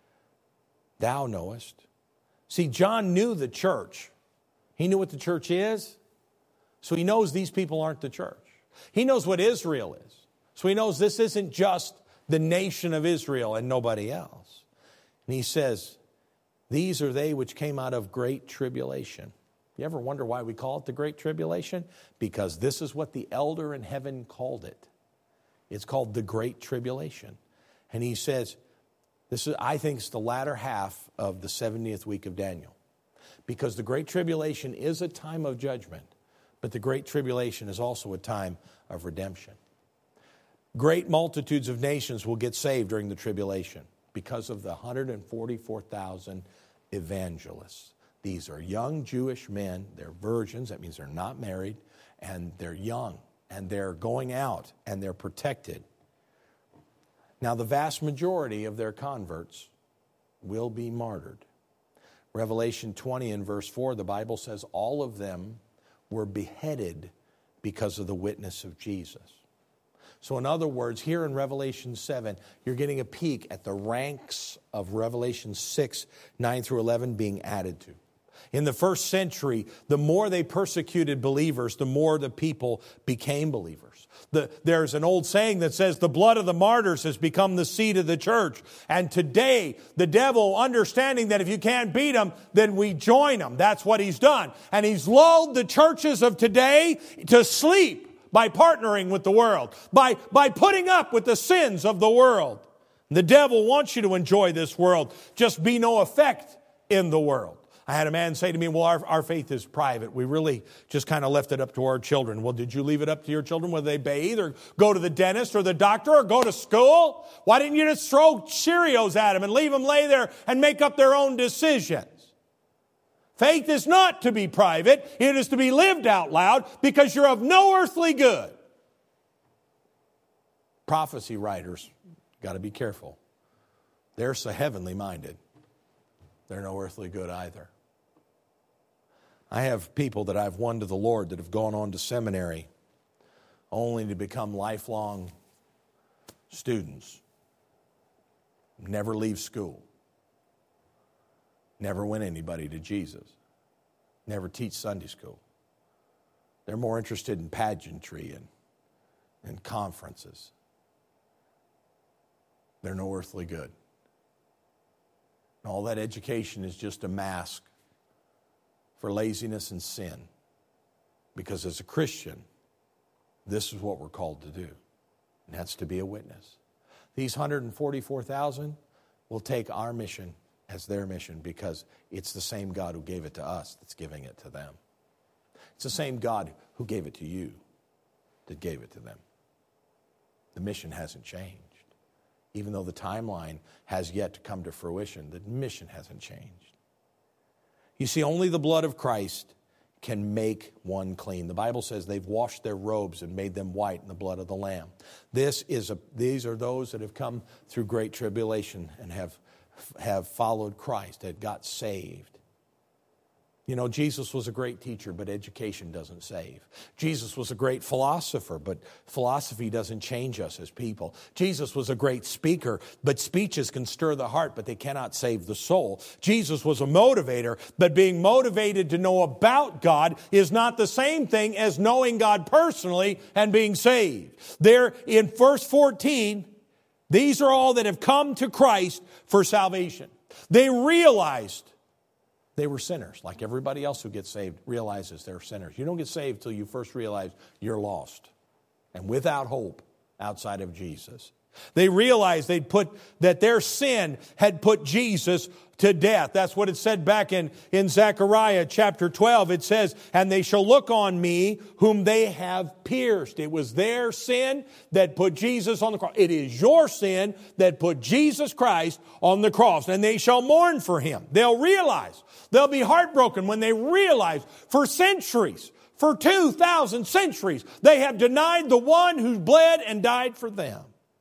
Thou knowest. See, John knew the church. He knew what the church is, so he knows these people aren't the church. He knows what Israel is. So he knows this isn't just the nation of Israel and nobody else. And he says, These are they which came out of great tribulation. You ever wonder why we call it the Great Tribulation? Because this is what the elder in heaven called it. It's called the Great Tribulation. And he says, this is, I think, it's the latter half of the seventieth week of Daniel. Because the Great Tribulation is a time of judgment. But the Great Tribulation is also a time of redemption. Great multitudes of nations will get saved during the tribulation because of the one hundred forty-four thousand evangelists. These are young Jewish men. They're virgins. That means they're not married. And they're young. And they're going out. And they're protected. Now, the vast majority of their converts will be martyred. Revelation twenty and verse four, the Bible says all of them were beheaded because of the witness of Jesus. So in other words, here in Revelation seven, you're getting a peek at the ranks of Revelation six, nine through eleven being added to. In the first century, the more they persecuted believers, the more the people became believers. The, there's an old saying that says the blood of the martyrs has become the seed of the church. And today, the devil, understanding that if you can't beat him, then we join him. That's what he's done. And he's lulled the churches of today to sleep by partnering with the world, by, by putting up with the sins of the world. The devil wants you to enjoy this world. Just be no effect in the world. I had a man say to me, well, our, our faith is private. We really just kind of left it up to our children. Well, did you leave it up to your children whether they bathe or go to the dentist or the doctor or go to school? Why didn't you just throw Cheerios at them and leave them lay there and make up their own decisions? Faith is not to be private. It is to be lived out loud because you're of no earthly good. Prophecy writers, got to be careful. They're so heavenly minded. They're no earthly good either. I have people that I've won to the Lord that have gone on to seminary only to become lifelong students. Never leave school. Never win anybody to Jesus. Never teach Sunday school. They're more interested in pageantry and, and conferences. They're no earthly good. And all that education is just a mask for laziness and sin. Because as a Christian, this is what we're called to do. And that's to be a witness. These one hundred forty-four thousand will take our mission as their mission because it's the same God who gave it to us that's giving it to them. It's the same God who gave it to you that gave it to them. The mission hasn't changed. Even though the timeline has yet to come to fruition, the mission hasn't changed. You see, only the blood of Christ can make one clean. The Bible says they've washed their robes and made them white in the blood of the Lamb. This is a, these are those that have come through great tribulation and have, have followed Christ, that got saved. You know, Jesus was a great teacher, but education doesn't save. Jesus was a great philosopher, but philosophy doesn't change us as people. Jesus was a great speaker, but speeches can stir the heart, but they cannot save the soul. Jesus was a motivator, but being motivated to know about God is not the same thing as knowing God personally and being saved. There in verse fourteen, these are all that have come to Christ for salvation. They realized they were sinners, like everybody else who gets saved realizes they're sinners. You don't get saved till you first realize you're lost and without hope outside of Jesus. They realized they'd put that their sin had put Jesus to death. That's what it said back in, in Zechariah chapter twelve. It says, and they shall look on me whom they have pierced. It was their sin that put Jesus on the cross. It is your sin that put Jesus Christ on the cross. And they shall mourn for him. They'll realize. They'll be heartbroken when they realize for centuries, for two thousand centuries, they have denied the one who bled and died for them.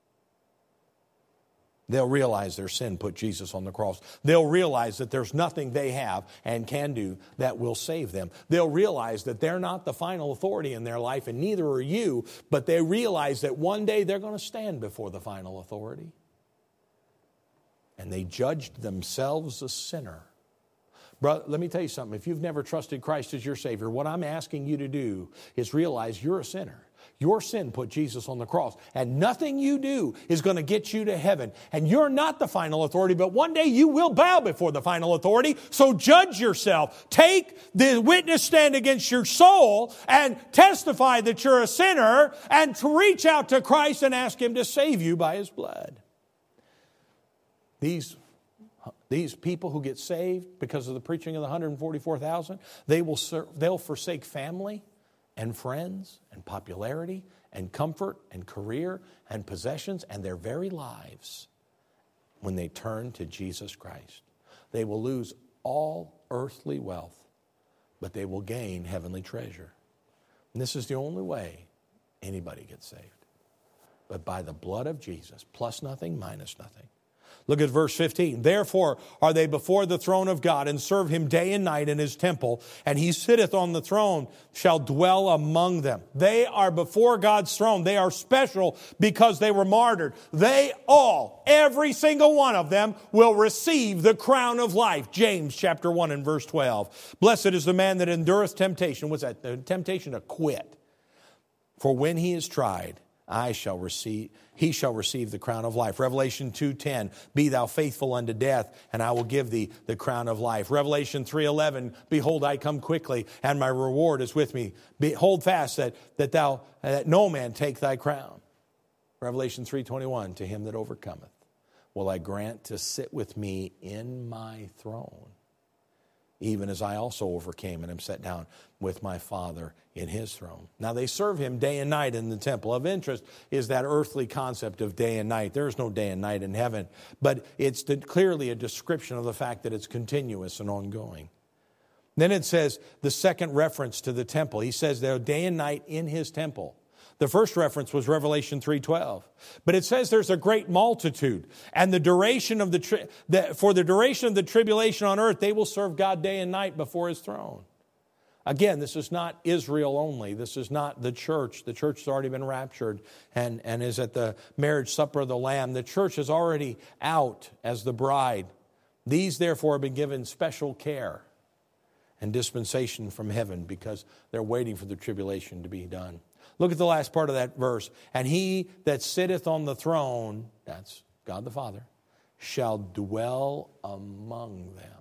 They'll realize their sin put Jesus on the cross. They'll realize that there's nothing they have and can do that will save them. They'll realize that they're not the final authority in their life, and neither are you, but they realize that one day they're going to stand before the final authority. And they judged themselves a sinner. Brother, let me tell you something. If you've never trusted Christ as your Savior, what I'm asking you to do is realize you're a sinner. Your sin put Jesus on the cross. And nothing you do is going to get you to heaven. And you're not the final authority, but one day you will bow before the final authority. So judge yourself. Take the witness stand against your soul and testify that you're a sinner and to reach out to Christ and ask Him to save you by His blood. These These people who get saved because of the preaching of the one hundred forty-four thousand, they will serve, they'll forsake family and friends and popularity and comfort and career and possessions and their very lives when they turn to Jesus Christ. They will lose all earthly wealth, but they will gain heavenly treasure. And this is the only way anybody gets saved. But by the blood of Jesus, plus nothing, minus nothing. Look at verse fifteen. Therefore are they before the throne of God, and serve Him day and night in His temple, and He sitteth on the throne, shall dwell among them. They are before God's throne. They are special because they were martyred. They all, every single one of them, will receive the crown of life. James chapter one and verse twelve. Blessed is the man that endureth temptation. What's that? The temptation to quit. For when he is tried, I shall receive, he shall receive the crown of life. Revelation two ten, be thou faithful unto death, and I will give thee the crown of life. Revelation three eleven, behold, I come quickly, and my reward is with me. Be, hold fast that, that thou, that no man take thy crown. Revelation three twenty-one, to him that overcometh will I grant to sit with me in my throne, even as I also overcame and am set down with my Father in his throne. Now they serve him day and night in the temple. Of interest is that earthly concept of day and night. There is no day and night in heaven, but it's the, clearly a description of the fact that it's continuous and ongoing. Then it says the second reference to the temple. He says they're day and night in his temple. The first reference was Revelation three twelve. But it says there's a great multitude. And the duration of the, tri- the for the duration of the tribulation on earth, they will serve God day and night before his throne. Again, this is not Israel only. This is not the church. The church has already been raptured and, and is at the marriage supper of the Lamb. The church is already out as the bride. These, therefore, have been given special care and dispensation from heaven because they're waiting for the tribulation to be done. Look at the last part of that verse. And he that sitteth on the throne, that's God the Father, shall dwell among them.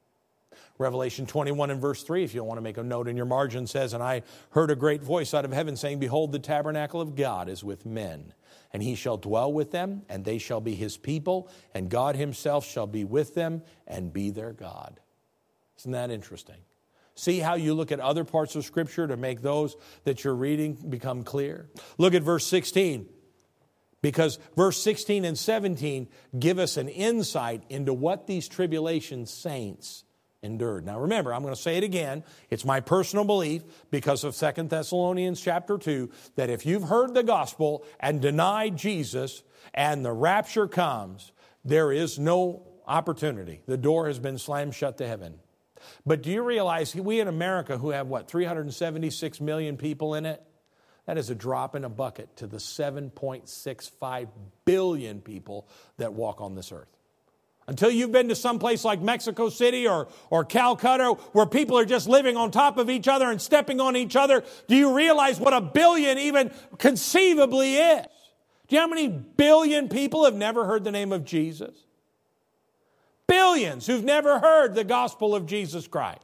Revelation twenty-one and verse three, if you want to make a note in your margin, says, and I heard a great voice out of heaven saying, behold, the tabernacle of God is with men, and he shall dwell with them, and they shall be his people, and God himself shall be with them and be their God. Isn't that interesting? See how you look at other parts of Scripture to make those that you're reading become clear? Look at verse sixteen. Because verse sixteen and seventeen give us an insight into what these tribulation saints endured. Now remember, I'm going to say it again. It's my personal belief because of Second Thessalonians chapter two that if you've heard the gospel and denied Jesus and the rapture comes, there is no opportunity. The door has been slammed shut to heaven. But do you realize we in America who have, what, three hundred seventy-six million people in it? That is a drop in a bucket to the seven point six five billion people that walk on this earth. Until you've been to some place like Mexico City or, or Calcutta where people are just living on top of each other and stepping on each other, do you realize what a billion even conceivably is? Do you know how many billion people have never heard the name of Jesus? Billions who've never heard the gospel of Jesus Christ.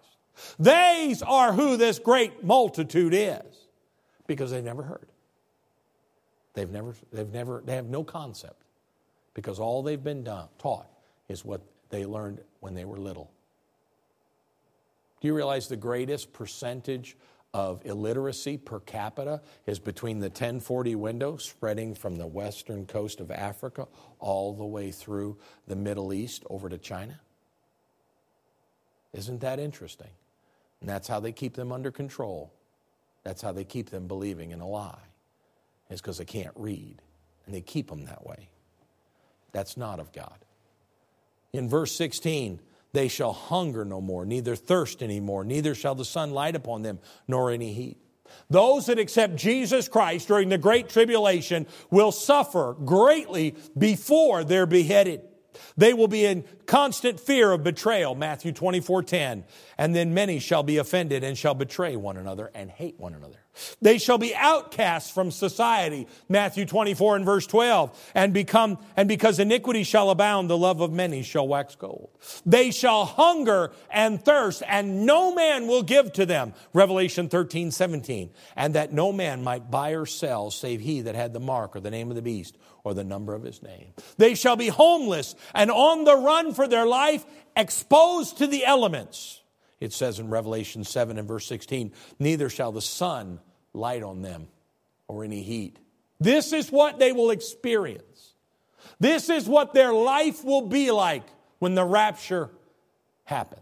These are who this great multitude is because they've never heard. They've never, they've never, they have no concept because all they've been done, taught is what they learned when they were little. Do you realize the greatest percentage of illiteracy per capita is between the ten forty window spreading from the western coast of Africa all the way through the Middle East over to China? Isn't that interesting? And that's how they keep them under control. That's how they keep them believing in a lie. It's because they can't read. And they keep them that way. That's not of God. In verse sixteen, they shall hunger no more, neither thirst any more, neither shall the sun light upon them, nor any heat. Those that accept Jesus Christ during the great tribulation will suffer greatly before they're beheaded. They will be in constant fear of betrayal, Matthew twenty-four ten. And then many shall be offended and shall betray one another and hate one another. They shall be outcasts from society, Matthew twenty-four and verse twelve. And become, and because iniquity shall abound, the love of many shall wax cold. They shall hunger and thirst, and no man will give to them, Revelation thirteen seventeen. And that no man might buy or sell, save he that had the mark or the name of the beast or the number of his name. They shall be homeless and on the run for their life, exposed to the elements. It says in Revelation seven and verse sixteen, neither shall the sun light on them or any heat. This is what they will experience. This is what their life will be like when the rapture happens.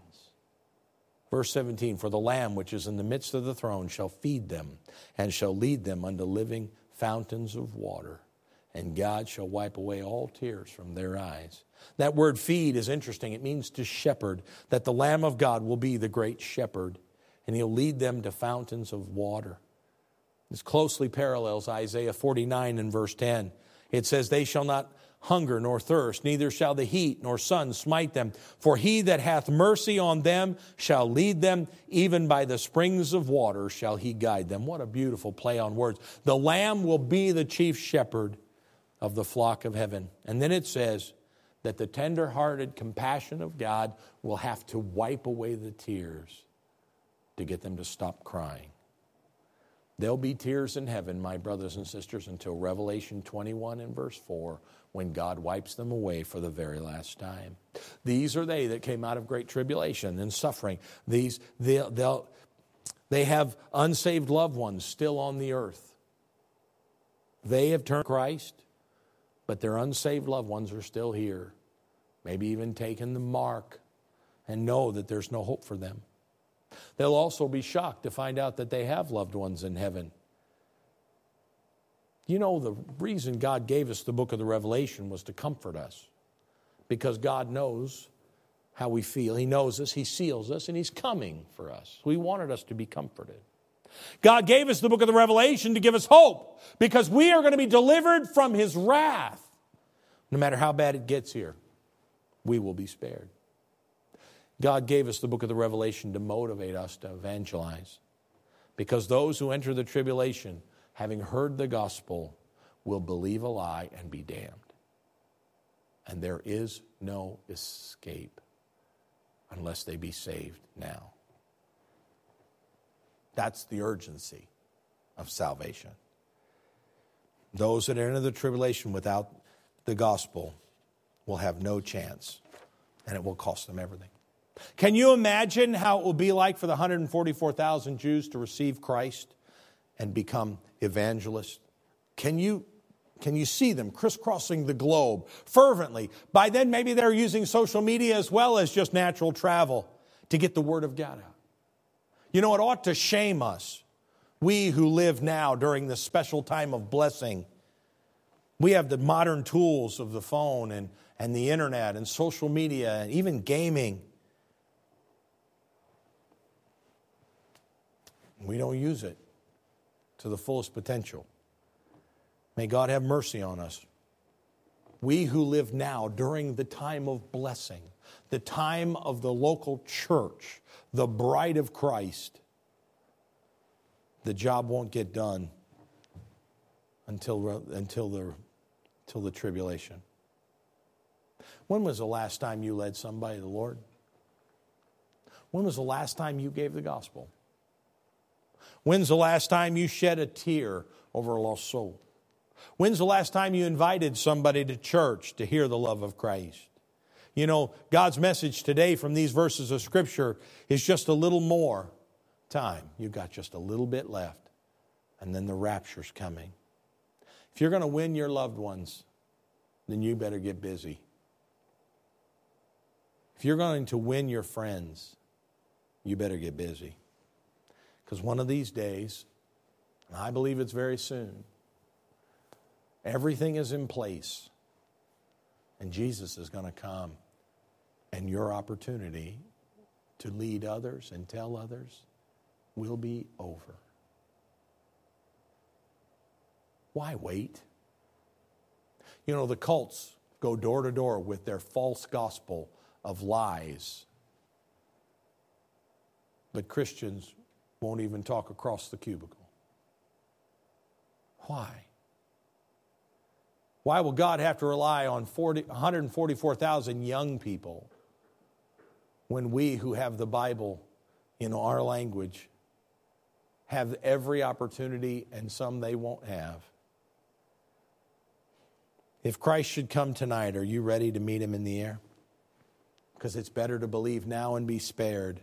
Verse seventeen, for the Lamb which is in the midst of the throne shall feed them and shall lead them unto living fountains of water. And God shall wipe away all tears from their eyes. That word feed is interesting. It means to shepherd, that the Lamb of God will be the great shepherd, and he'll lead them to fountains of water. This closely parallels Isaiah forty-nine and verse ten. It says, they shall not hunger nor thirst, neither shall the heat nor sun smite them. For he that hath mercy on them shall lead them, even by the springs of water shall he guide them. What a beautiful play on words. The Lamb will be the chief shepherd of the flock of heaven. And then it says that the tender-hearted compassion of God will have to wipe away the tears to get them to stop crying. There'll be tears in heaven, my brothers and sisters, until Revelation twenty-one and verse four, when God wipes them away for the very last time. These are they that came out of great tribulation and suffering. These, they'll, they'll, they have unsaved loved ones still on the earth. They have turned to Christ, but their unsaved loved ones are still here. Maybe even taken the mark and know that there's no hope for them. They'll also be shocked to find out that they have loved ones in heaven. You know, the reason God gave us the book of the Revelation was to comfort us. Because God knows how we feel. He knows us, He seals us, and He's coming for us. He wanted us to be comforted. God gave us the book of the Revelation to give us hope, because we are going to be delivered from His wrath. No matter how bad it gets here, we will be spared. God gave us the book of the Revelation to motivate us to evangelize. Because those who enter the tribulation, having heard the gospel, will believe a lie and be damned. And there is no escape unless they be saved now. That's the urgency of salvation. Those that enter the tribulation without the gospel will have no chance, and it will cost them everything. Can you imagine how it will be like for the one hundred forty-four thousand Jews to receive Christ and become evangelists? Can you, can you see them crisscrossing the globe fervently? By then, maybe they're using social media as well as just natural travel to get the word of God out. You know, it ought to shame us, we who live now during this special time of blessing. We have the modern tools of the phone and, and the internet and social media and even gaming. We don't use it to the fullest potential. May God have mercy on us. We who live now during the time of blessing, the time of the local church, the bride of Christ, the job won't get done until, until, the, until the tribulation. When was the last time you led somebody to the Lord? When was the last time you gave the gospel? When's the last time you shed a tear over a lost soul? When's the last time you invited somebody to church to hear the love of Christ? You know, God's message today from these verses of Scripture is just a little more time. You've got just a little bit left, and then the rapture's coming. If you're going to win your loved ones, then you better get busy. If you're going to win your friends, you better get busy. Because one of these days, and I believe it's very soon, everything is in place. And Jesus is going to come. And your opportunity to lead others and tell others will be over. Why wait? You know, the cults go door to door with their false gospel of lies. But Christians won't even talk across the cubicle. Why? Why will God have to rely on one hundred forty-four thousand young people when we who have the Bible in our language have every opportunity and some they won't have? If Christ should come tonight, are you ready to meet Him in the air? Because it's better to believe now and be spared.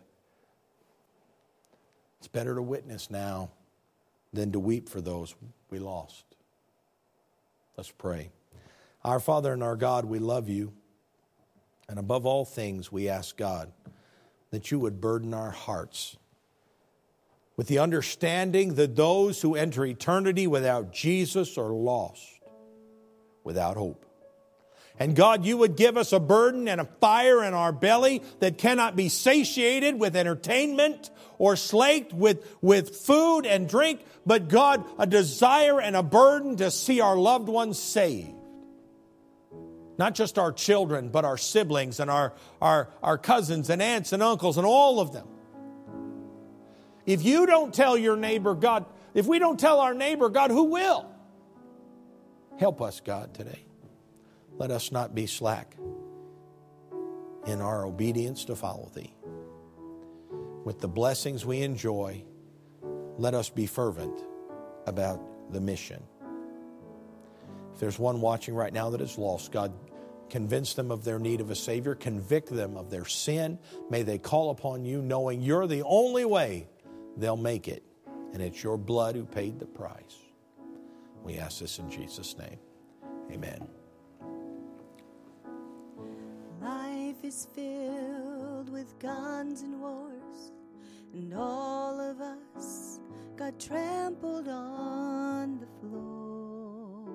It's better to witness now than to weep for those we lost. Let's pray. Our Father and our God, we love You. And above all things, we ask God that You would burden our hearts with the understanding that those who enter eternity without Jesus are lost, without hope. And God, You would give us a burden and a fire in our belly that cannot be satiated with entertainment or slaked with, with food and drink, but God, a desire and a burden to see our loved ones saved. Not just our children, but our siblings and our, our, our cousins and aunts and uncles and all of them. If you don't tell your neighbor, God, if we don't tell our neighbor, God, who will? Help us, God, today. Let us not be slack in our obedience to follow Thee. With the blessings we enjoy, let us be fervent about the mission. If there's one watching right now that is lost, God, convince them of their need of a Savior. Convict them of their sin. May they call upon you knowing you're the only way they'll make it. And it's your blood who paid the price. We ask this in Jesus' name. Amen. Life is filled with guns and wars, and all of us got trampled on the floor.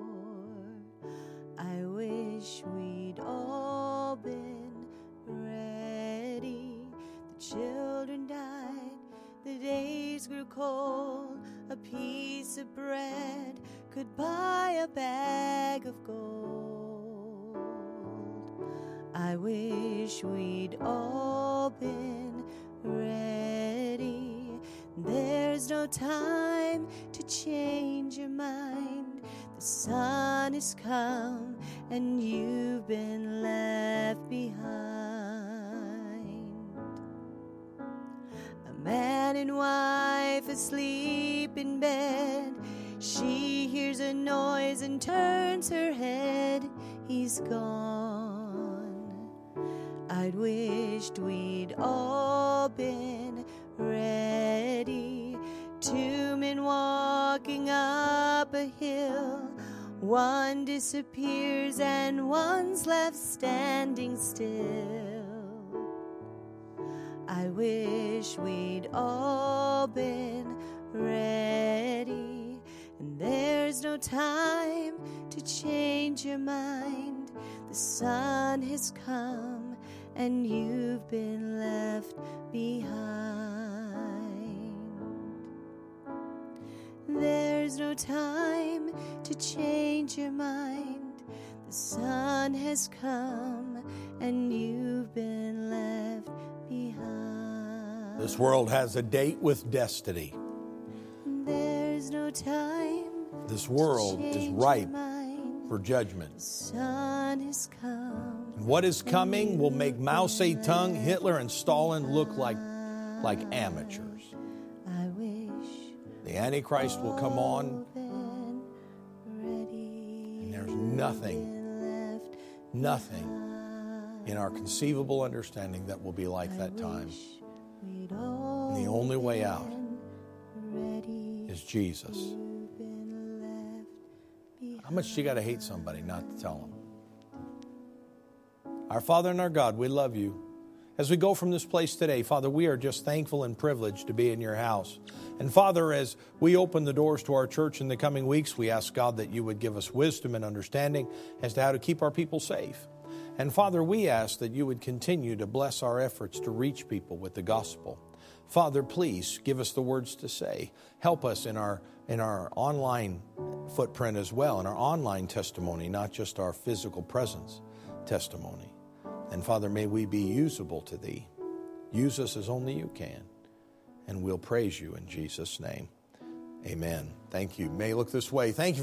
I wish we'd all been ready. The children died, the days grew cold. A piece of bread could buy a bag of gold. I wish we'd all been ready. There's no time to change your mind. The sun has come and you've been left behind. A man and wife asleep in bed. She hears a noise and turns her head. He's gone. I'd wished we'd all been ready. Two men walking up a hill. One disappears and one's left standing still. I wish we'd all been ready. And there's no time to change your mind. The sun has come and you've been left behind. There's no time to change your mind. The sun has come and you've been left behind. This world has a date with destiny. There's no time. This world is ripe for judgment. The sun has come. And what is coming will make Mao Zedong, Hitler, and Stalin look like, like amateurs. I wish The Antichrist will come on, been ready. and there's nothing, Left nothing in our conceivable understanding that will be like that time. we'd all And the only way out ready. is Jesus. You've been left behind. How much do you got to hate somebody not to tell them? Our Father and our God, we love you. As we go from this place today, Father, we are just thankful and privileged to be in your house. And Father, as we open the doors to our church in the coming weeks, we ask God that you would give us wisdom and understanding as to how to keep our people safe. And Father, we ask that you would continue to bless our efforts to reach people with the gospel. Father, please give us the words to say. Help us in our in our online footprint as well, in our online testimony, not just our physical presence testimony. And Father, may we be usable to thee. Use us as only you can. And we'll praise you in Jesus' name. Amen. Thank you. May look this way. Thank you.